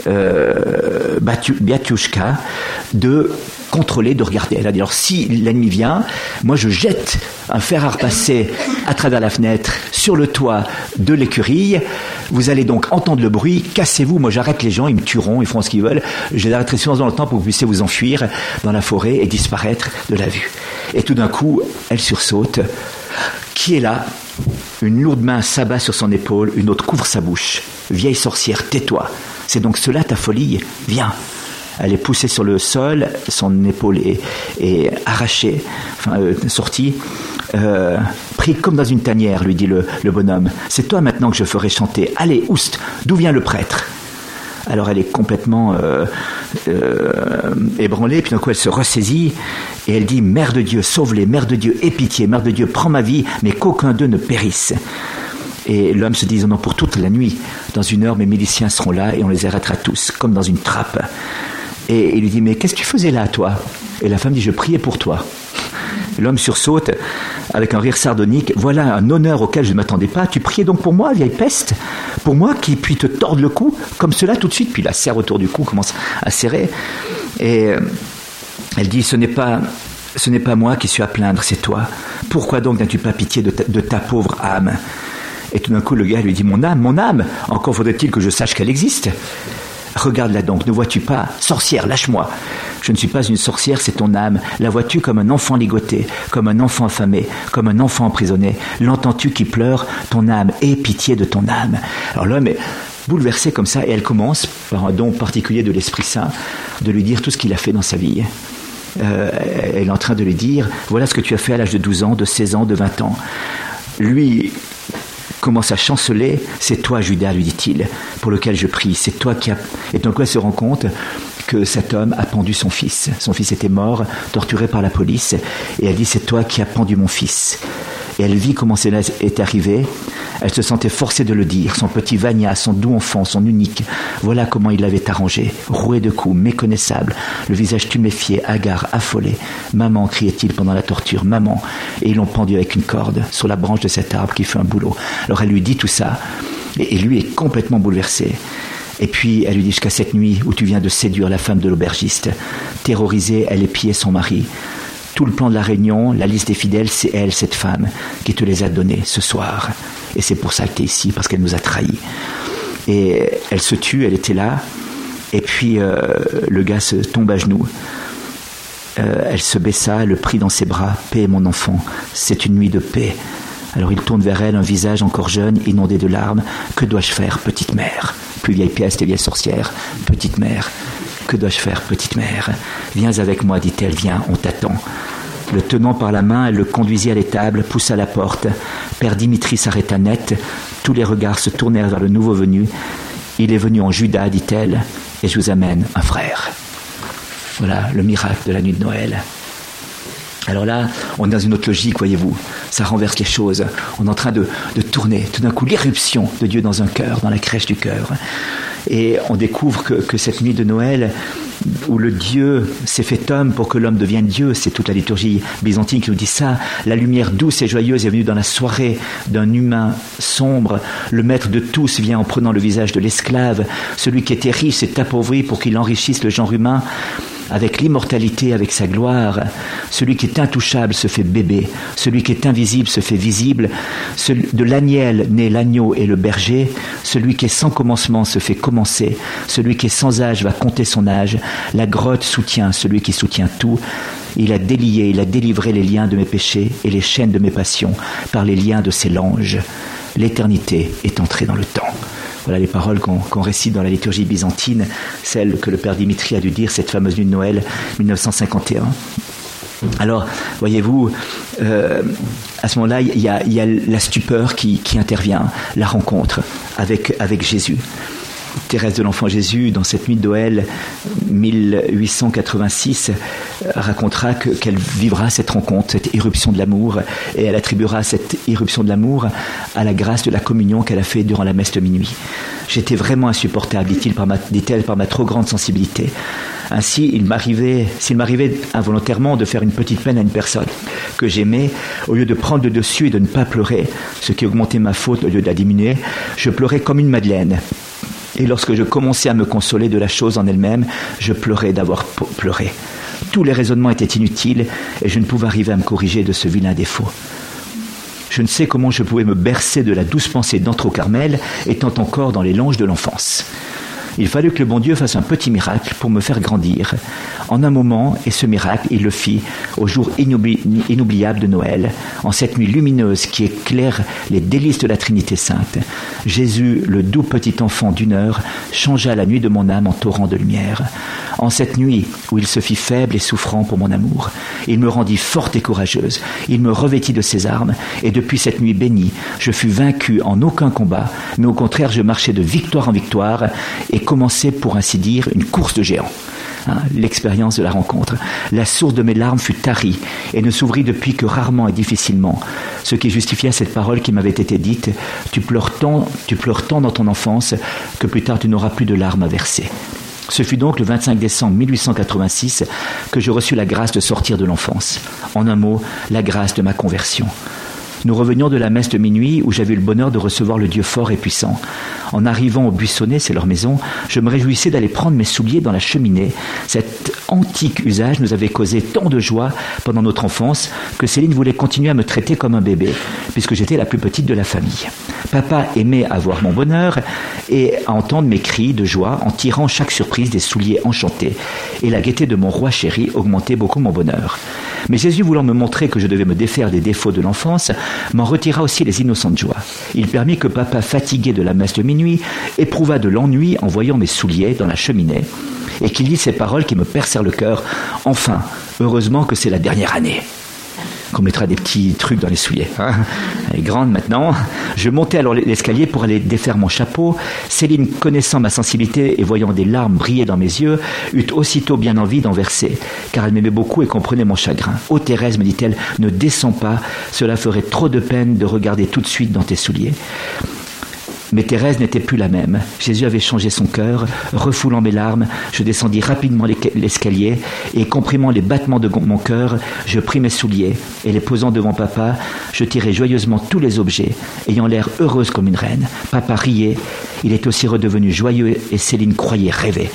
euh, Biatiushka, de contrôler, de regarder. Elle a dit, alors si l'ennemi vient, moi je jette un fer à repasser à travers la fenêtre sur le toit de l'écurie. Vous allez donc entendre le bruit, cassez-vous, moi j'arrête les gens, ils me tueront, ils feront ce qu'ils veulent. Je les arrêterai suffisamment longtemps pour que vous puissiez vous enfuir dans la forêt et disparaître de la vue. Et tout d'un coup, elle sursaute. Qui est là? Une lourde main s'abat sur son épaule, une autre couvre sa bouche. Vieille sorcière, tais-toi. C'est donc cela ta folie? Viens. Elle est poussée sur le sol, son épaule est, est arrachée, enfin euh, sortie. Euh, pris comme dans une tanière, lui dit le, le bonhomme. C'est toi maintenant que je ferai chanter. Allez, oust, d'où vient le prêtre? Alors elle est complètement euh, euh, ébranlée, puis d'un coup elle se ressaisit et elle dit, Mère de Dieu, sauve-les, Mère de Dieu, aie pitié, Mère de Dieu, prends ma vie, mais qu'aucun d'eux ne périsse. Et l'homme se dit, non, pour toute la nuit, dans une heure mes miliciens seront là et on les arrêtera tous, comme dans une trappe. Et il lui dit, mais qu'est-ce que tu faisais là, toi? Et la femme dit, je priais pour toi. L'homme sursaute avec un rire sardonique. Voilà un honneur auquel je ne m'attendais pas. Tu priais donc pour moi, vieille peste? Pour moi qui puis te tordre le cou comme cela tout de suite? Puis la serre autour du cou commence à serrer. Et elle dit, ce n'est pas, ce n'est pas moi qui suis à plaindre, c'est toi. Pourquoi donc n'as-tu pas pitié de ta, de ta pauvre âme? Et tout d'un coup, le gars lui dit, mon âme, mon âme, encore faudrait-il que je sache qu'elle existe. Regarde-la donc, ne vois-tu pas? Sorcière, lâche-moi. Je ne suis pas une sorcière, c'est ton âme. La vois-tu comme un enfant ligoté, comme un enfant affamé, comme un enfant emprisonné? L'entends-tu qui pleure? Ton âme, aie pitié de ton âme. Alors l'homme est bouleversé comme ça, et elle commence, par un don particulier de l'Esprit Saint, de lui dire tout ce qu'il a fait dans sa vie. Euh, elle est en train de lui dire, voilà ce que tu as fait à l'âge de douze ans, de seize ans, de vingt ans. Lui commence à chanceler, c'est toi Judas, lui dit-il, pour lequel je prie, c'est toi qui as... Et donc elle se rend compte que cet homme a pendu son fils. Son fils était mort, torturé par la police, et elle dit, c'est toi qui as pendu mon fils. Et elle vit comment cela est arrivé. Elle se sentait forcée de le dire. Son petit Vania, son doux enfant, son unique. Voilà comment il l'avait arrangé. Roué de coups, méconnaissable, le visage tuméfié, hagard, affolé. « Maman » criait-il pendant la torture, « maman !» Et ils l'ont pendu avec une corde sur la branche de cet arbre qui fait un boulot. Alors elle lui dit tout ça, et lui est complètement bouleversé. Et puis elle lui dit « Jusqu'à cette nuit où tu viens de séduire la femme de l'aubergiste. » Terrorisée, elle épiait son mari. Tout le plan de la réunion, la liste des fidèles, c'est elle, cette femme, qui te les a donnés ce soir. Et c'est pour ça que tu es ici, parce qu'elle nous a trahis. Et elle se tue, elle était là. Et puis euh, le gars se tombe à genoux. Euh, elle se baissa, elle le prit dans ses bras. « Paix, mon enfant, c'est une nuit de paix. » Alors il tourne vers elle, un visage encore jeune, inondé de larmes. « Que dois-je faire, petite mère ?» Plus vieille pièce, et vieille sorcière. « Petite mère. » « Que dois-je faire, petite mère ? Viens avec moi, dit-elle, viens, on t'attend. » Le tenant par la main, elle le conduisit à l'étable, poussa la porte. Père Dimitri s'arrêta net. Tous les regards se tournèrent vers le nouveau venu. « Il est venu en Judas, dit-elle, et je vous amène un frère. » Voilà le miracle de la nuit de Noël. Alors là, on est dans une autre logique, voyez-vous. Ça renverse les choses. On est en train de, de tourner, tout d'un coup, l'irruption de Dieu dans un cœur, dans la crèche du cœur. Et on découvre que, que cette nuit de Noël, où le Dieu s'est fait homme pour que l'homme devienne Dieu, c'est toute la liturgie byzantine qui nous dit ça. La lumière douce et joyeuse est venue dans la soirée d'un humain sombre. Le maître de tous vient en prenant le visage de l'esclave. Celui qui était riche s'est appauvri pour qu'il enrichisse le genre humain. Avec l'immortalité, avec sa gloire, celui qui est intouchable se fait bébé, celui qui est invisible se fait visible, celui de l'agnel naît l'agneau et le berger, celui qui est sans commencement se fait commencer, celui qui est sans âge va compter son âge, la grotte soutient celui qui soutient tout. Il a délié, il a délivré les liens de mes péchés et les chaînes de mes passions par les liens de ses langes. L'éternité est entrée dans le temps. Voilà les paroles qu'on, qu'on récite dans la liturgie byzantine, celles que le Père Dimitri a dû dire cette fameuse nuit de Noël mille neuf cent cinquante et un. Alors, voyez-vous, euh, à ce moment-là, il y a, il y a la stupeur qui, qui intervient, la rencontre avec, avec Jésus. Thérèse de l'Enfant Jésus, dans cette nuit de Noël mille huit cent quatre-vingt-six, racontera que, qu'elle vivra cette rencontre, cette irruption de l'amour, et elle attribuera cette irruption de l'amour à la grâce de la communion qu'elle a fait durant la messe de minuit. J'étais vraiment insupportable, dit-il, par ma, dit-elle, par ma trop grande sensibilité. Ainsi, il m'arrivait, s'il m'arrivait involontairement de faire une petite peine à une personne que j'aimais, au lieu de prendre le dessus et de ne pas pleurer, ce qui augmentait ma faute au lieu de la diminuer, je pleurais comme une madeleine. Et lorsque je commençais à me consoler de la chose en elle-même, je pleurais d'avoir pleuré. Tous les raisonnements étaient inutiles et je ne pouvais arriver à me corriger de ce vilain défaut. Je ne sais comment je pouvais me bercer de la douce pensée d'entre au Carmel, étant encore dans les langes de l'enfance. Il fallut que le bon Dieu fasse un petit miracle pour me faire grandir. En un moment, et ce miracle, il le fit au jour inoubli- inoubliable de Noël, en cette nuit lumineuse qui éclaire les délices de la Trinité Sainte. Jésus, le doux petit enfant d'une heure, changea la nuit de mon âme en torrent de lumière. En cette nuit où il se fit faible et souffrant pour mon amour, il me rendit forte et courageuse. Il me revêtit de ses armes, et depuis cette nuit bénie, je fus vaincu en aucun combat, mais au contraire, je marchais de victoire en victoire et commençait, pour ainsi dire, une course de géants. Hein, l'expérience de la rencontre. La source de mes larmes fut tarie et ne s'ouvrit depuis que rarement et difficilement, ce qui justifia cette parole qui m'avait été dite: tu pleures tant, tu pleures tant dans ton enfance que plus tard tu n'auras plus de larmes à verser. Ce fut donc le vingt-cinq décembre mille huit cent quatre-vingt-six que je reçus la grâce de sortir de l'enfance. En un mot, la grâce de ma conversion. Nous revenions de la messe de minuit où j'avais eu le bonheur de recevoir le Dieu fort et puissant. En arrivant au buissonnet, c'est leur maison, je me réjouissais d'aller prendre mes souliers dans la cheminée. Cet antique usage nous avait causé tant de joie pendant notre enfance que Céline voulait continuer à me traiter comme un bébé, puisque j'étais la plus petite de la famille. Papa aimait avoir mon bonheur et à entendre mes cris de joie en tirant chaque surprise des souliers enchantés. Et la gaieté de mon roi chéri augmentait beaucoup mon bonheur. Mais Jésus, voulant me montrer que je devais me défaire des défauts de l'enfance, m'en retira aussi les innocentes joies. Il permit que papa, fatigué de la messe de minuit, éprouva de l'ennui en voyant mes souliers dans la cheminée, et qu'il lit ces paroles qui me percèrent le cœur. Enfin, heureusement que c'est la dernière année. qu'on mettra des petits trucs dans les souliers. Hein. Elle est grande maintenant. Je montais alors l'escalier pour aller défaire mon chapeau. Céline, connaissant ma sensibilité et voyant des larmes briller dans mes yeux, eut aussitôt bien envie d'en verser, car elle m'aimait beaucoup et comprenait mon chagrin. « Oh Thérèse, me dit-elle, ne descends pas, cela ferait trop de peine de regarder tout de suite dans tes souliers. » Mais Thérèse n'était plus la même. Jésus avait changé son cœur. Refoulant mes larmes, je descendis rapidement l'escalier et, comprimant les battements de mon cœur, je pris mes souliers et, les posant devant papa, je tirai joyeusement tous les objets, ayant l'air heureuse comme une reine. Papa riait. Il était aussi redevenu joyeux et Céline croyait rêver.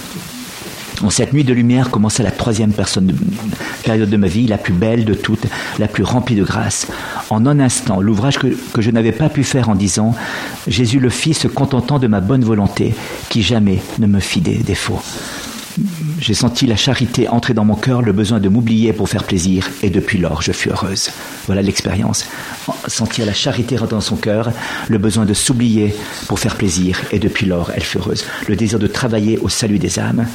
En cette nuit de lumière commença la troisième personne de, période de ma vie, la plus belle de toutes, la plus remplie de grâce. En un instant, l'ouvrage que, que je n'avais pas pu faire en dix ans, Jésus le fit se contentant de ma bonne volonté, qui jamais ne me fit des défauts. J'ai senti la charité entrer dans mon cœur, le besoin de m'oublier pour faire plaisir, et depuis lors, je fus heureuse. Voilà l'expérience. Sentir la charité rentrer dans son cœur, le besoin de s'oublier pour faire plaisir, et depuis lors, elle fut heureuse. Le désir de travailler au salut des âmes.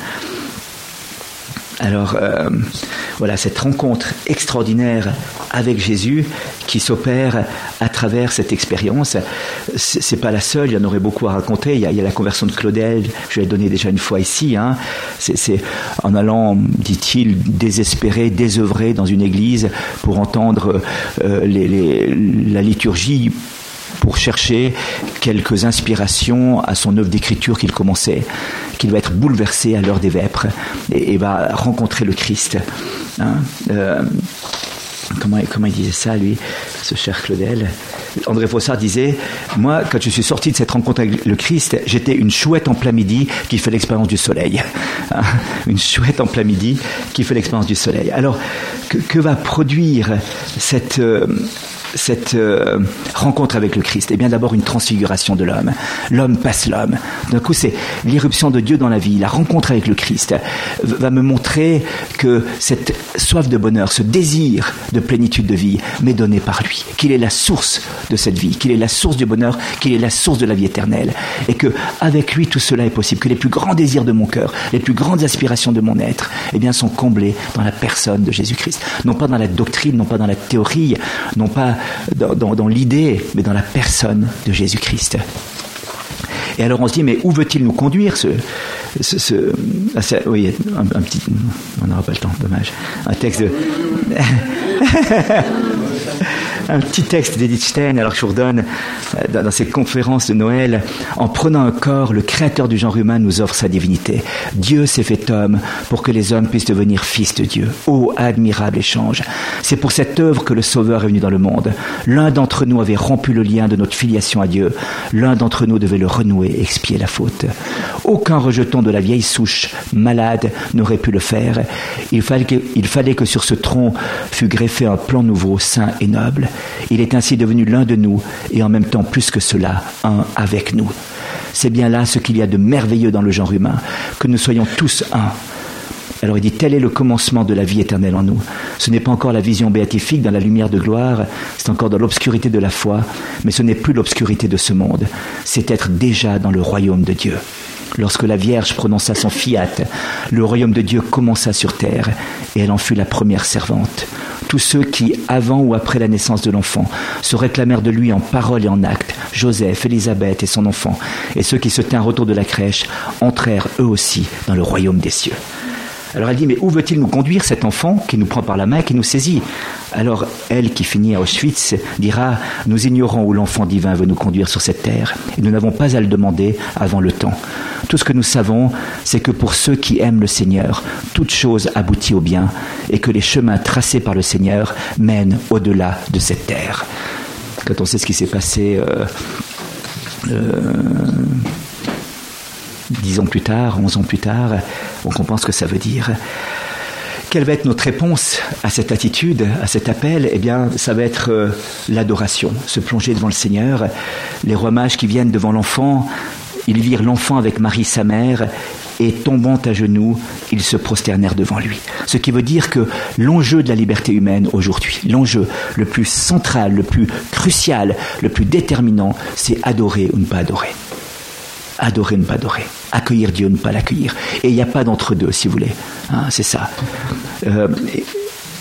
Alors, euh, voilà, cette rencontre extraordinaire avec Jésus qui s'opère à travers cette expérience. C'est, c'est pas la seule, il y en aurait beaucoup à raconter. Il y a, il y a la conversion de Claudel, je l'ai donnée déjà une fois ici. Hein. C'est, c'est en allant, dit-il, désespéré, désœuvré dans une église pour entendre euh, les, les, la liturgie, pour chercher quelques inspirations à son œuvre d'écriture qu'il commençait, qu'il va être bouleversé à l'heure des vêpres et, et va rencontrer le Christ. Hein, euh, comment, comment il disait ça, lui, ce cher Claudel ? André Fossard disait « Moi, quand je suis sorti de cette rencontre avec le Christ, j'étais une chouette en plein midi qui fait l'expérience du soleil. Hein, » Une chouette en plein midi qui fait l'expérience du soleil. Alors, que, que va produire cette... Euh, cette euh, rencontre avec le Christ? Eh bien, d'abord une transfiguration de l'homme. L'homme passe l'homme. D'un coup, c'est l'irruption de Dieu dans la vie. La rencontre avec le Christ va me montrer que cette soif de bonheur, ce désir de plénitude de vie m'est donné par lui. Qu'il est la source de cette vie, qu'il est la source du bonheur, qu'il est la source de la vie éternelle. Et que avec lui, tout cela est possible. Que les plus grands désirs de mon cœur, les plus grandes aspirations de mon être, eh bien, sont comblés dans la personne de Jésus-Christ. Non pas dans la doctrine, non pas dans la théorie, non pas Dans, dans, dans l'idée, mais dans la personne de Jésus-Christ. Et alors on se dit, mais où veut-il nous conduire ce, ce, ce ah, ça, oui, un, un petit, on n'aura pas le temps, dommage. Un texte de, un petit texte d'Edith Stein, alors que je vous redonne dans, dans ces conférences de Noël, en prenant un corps, le créateur du genre humain nous offre sa divinité. Dieu s'est fait homme pour que les hommes puissent devenir fils de Dieu. Ô admirable échange! C'est pour cette œuvre que le Sauveur est venu dans le monde. L'un d'entre nous avait rompu le lien de notre filiation à Dieu. L'un d'entre nous devait le renouer et expier la faute. Aucun rejeton de la vieille souche malade n'aurait pu le faire. Il fallait que, il fallait que sur ce tronc fût greffé un plan nouveau, saint et noble. Il est ainsi devenu l'un de nous et en même temps plus que cela, un avec nous. C'est bien là ce qu'il y a de merveilleux dans le genre humain, que nous soyons tous un. Alors il dit, tel est le commencement de la vie éternelle en nous. Ce n'est pas encore la vision béatifique dans la lumière de gloire, c'est encore dans l'obscurité de la foi, mais ce n'est plus l'obscurité de ce monde, c'est être déjà dans le royaume de Dieu. Lorsque la Vierge prononça son fiat, le royaume de Dieu commença sur terre et elle en fut la première servante. Tous ceux qui, avant ou après la naissance de l'enfant, se réclamèrent de lui en parole et en acte, Joseph, Élisabeth et son enfant, et ceux qui se tinrent autour de la crèche, entrèrent eux aussi dans le royaume des cieux. Alors elle dit, mais où veut-il nous conduire, cet enfant qui nous prend par la main et qui nous saisit? Alors elle, qui finit à Auschwitz, dira, nous ignorons où l'enfant divin veut nous conduire sur cette terre, et nous n'avons pas à le demander avant le temps. Tout ce que nous savons, c'est que pour ceux qui aiment le Seigneur, toute chose aboutit au bien, et que les chemins tracés par le Seigneur mènent au-delà de cette terre. Quand on sait ce qui s'est passé... Euh, euh, Dix ans plus tard, onze ans plus tard, on comprend ce que ça veut dire. Quelle va être notre réponse à cette attitude, à cet appel? Eh bien, ça va être euh, l'adoration, se plonger devant le Seigneur. Les rois mages qui viennent devant l'enfant, ils virent l'enfant avec Marie, sa mère, et tombant à genoux, ils se prosternèrent devant lui. Ce qui veut dire que l'enjeu de la liberté humaine aujourd'hui, l'enjeu le plus central, le plus crucial, le plus déterminant, c'est adorer ou ne pas adorer. Adorer, ne pas adorer. Accueillir Dieu, ne pas l'accueillir. Et il n'y a pas d'entre-deux, si vous voulez. Hein, c'est ça. Euh,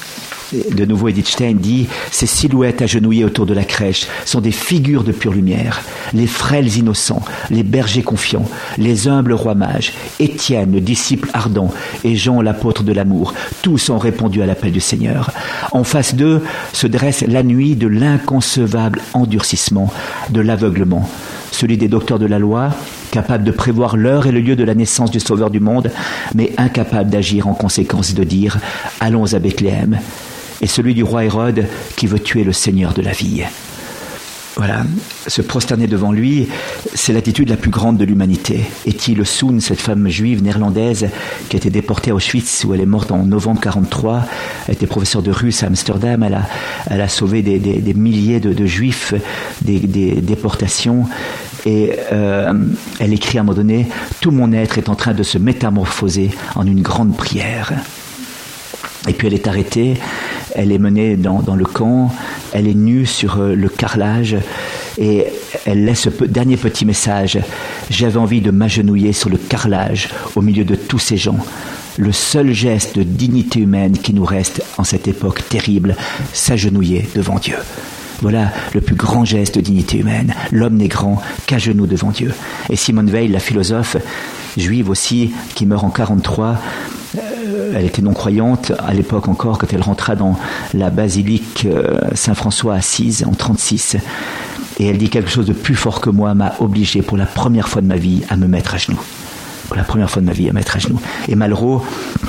de nouveau Edith Stein dit « Ces silhouettes agenouillées autour de la crèche sont des figures de pure lumière, les frêles innocents, les bergers confiants, les humbles rois mages, Étienne, le disciple ardent, et Jean, l'apôtre de l'amour, tous ont répondu à l'appel du Seigneur. En face d'eux se dresse la nuit de l'inconcevable endurcissement, de l'aveuglement, celui des docteurs de la loi, capable de prévoir l'heure et le lieu de la naissance du Sauveur du monde, mais incapable d'agir en conséquence, de dire « Allons à Bethléem », et celui du roi Hérode qui veut tuer le Seigneur de la vie. Voilà, se prosterner devant lui, c'est l'attitude la plus grande de l'humanité. Etty Le Soon, cette femme juive néerlandaise qui a été déportée à Auschwitz, où elle est morte en novembre quarante-trois, elle était professeure de russe à Amsterdam, elle a, elle a sauvé des, des, des milliers de, de juifs des, des déportations, et euh, elle écrit à un moment donné « Tout mon être est en train de se métamorphoser en une grande prière ». Et puis elle est arrêtée, elle est menée dans, dans le camp, elle est nue sur euh, le carrelage et elle laisse ce pe- dernier petit message. J'avais envie de m'agenouiller sur le carrelage au milieu de tous ces gens. Le seul geste de dignité humaine qui nous reste en cette époque terrible, s'agenouiller devant Dieu. Voilà le plus grand geste de dignité humaine. L'homme n'est grand qu'à genoux devant Dieu. Et Simone Weil, la philosophe juive aussi, qui meurt en quarante-trois, euh, elle était non-croyante à l'époque encore, quand elle rentra dans la basilique euh, Saint-François à Assise en trente-six. Et elle dit quelque chose de plus fort que moi m'a obligé pour la première fois de ma vie à me mettre à genoux. Pour la première fois de ma vie à mettre à genoux. Et Malraux,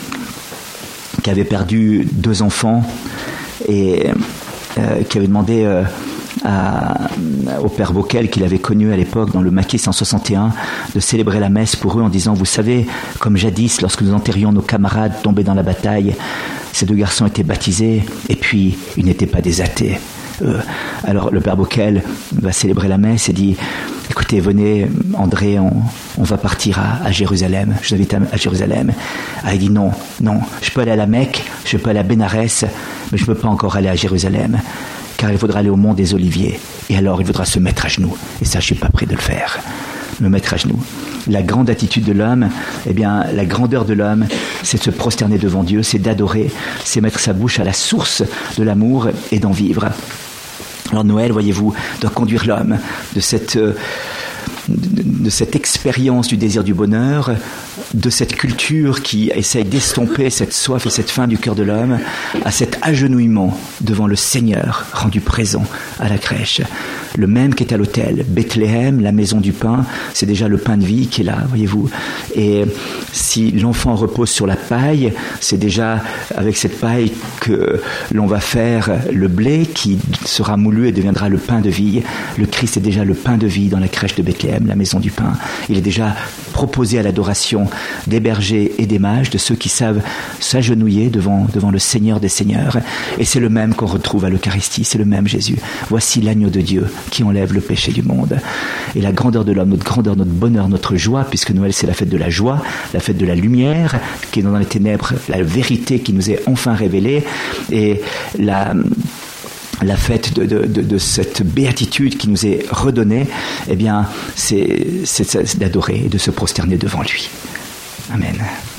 qui avait perdu deux enfants et euh, qui avait demandé euh, à, au père Bocquel, qu'il avait connu à l'époque dans le maquis cent soixante et un, de célébrer la messe pour eux en disant « Vous savez, comme jadis, lorsque nous enterrions nos camarades tombés dans la bataille, ces deux garçons étaient baptisés et puis ils n'étaient pas des athées. » Euh, alors le père Bocquel va célébrer la messe et dit « Écoutez, venez André, on, on va partir à, à Jérusalem, je vous invite à, à Jérusalem. » Ah, il dit « Non, non, je peux aller à la Mecque, je peux aller à Bénarès, mais je ne peux pas encore aller à Jérusalem, car il faudra aller au mont des Oliviers, et alors il faudra se mettre à genoux, et ça je ne suis pas prêt de le faire. » Me mettre à genoux. La grande attitude de l'homme, eh bien, la grandeur de l'homme, c'est de se prosterner devant Dieu, c'est d'adorer, c'est mettre sa bouche à la source de l'amour et d'en vivre. Alors Noël, voyez-vous, doit conduire l'homme de cette, euh, de, de cette expérience du désir du bonheur, de cette culture qui essaye d'estomper cette soif et cette faim du cœur de l'homme, à cet agenouillement devant le Seigneur rendu présent à la crèche. Le même qui est à l'autel, Bethléem, la maison du pain, c'est déjà le pain de vie qui est là, voyez-vous. Et si l'enfant repose sur la paille, c'est déjà avec cette paille que l'on va faire le blé qui sera moulu et deviendra le pain de vie. Le Christ est déjà le pain de vie dans la crèche de Bethléem, la maison du pain. Il est déjà proposé à l'adoration des bergers et des mages, de ceux qui savent s'agenouiller devant, devant le Seigneur des Seigneurs. Et c'est le même qu'on retrouve à l'Eucharistie, c'est le même Jésus. Voici l'agneau de Dieu qui enlève le péché du monde. Et la grandeur de l'homme, notre grandeur, notre bonheur, notre joie, puisque Noël c'est la fête de la joie, la fête de la lumière, qui est dans les ténèbres, la vérité qui nous est enfin révélée, et la... la fête de, de, de, de cette béatitude qui nous est redonnée, eh bien, c'est, c'est, c'est d'adorer et de se prosterner devant lui. Amen.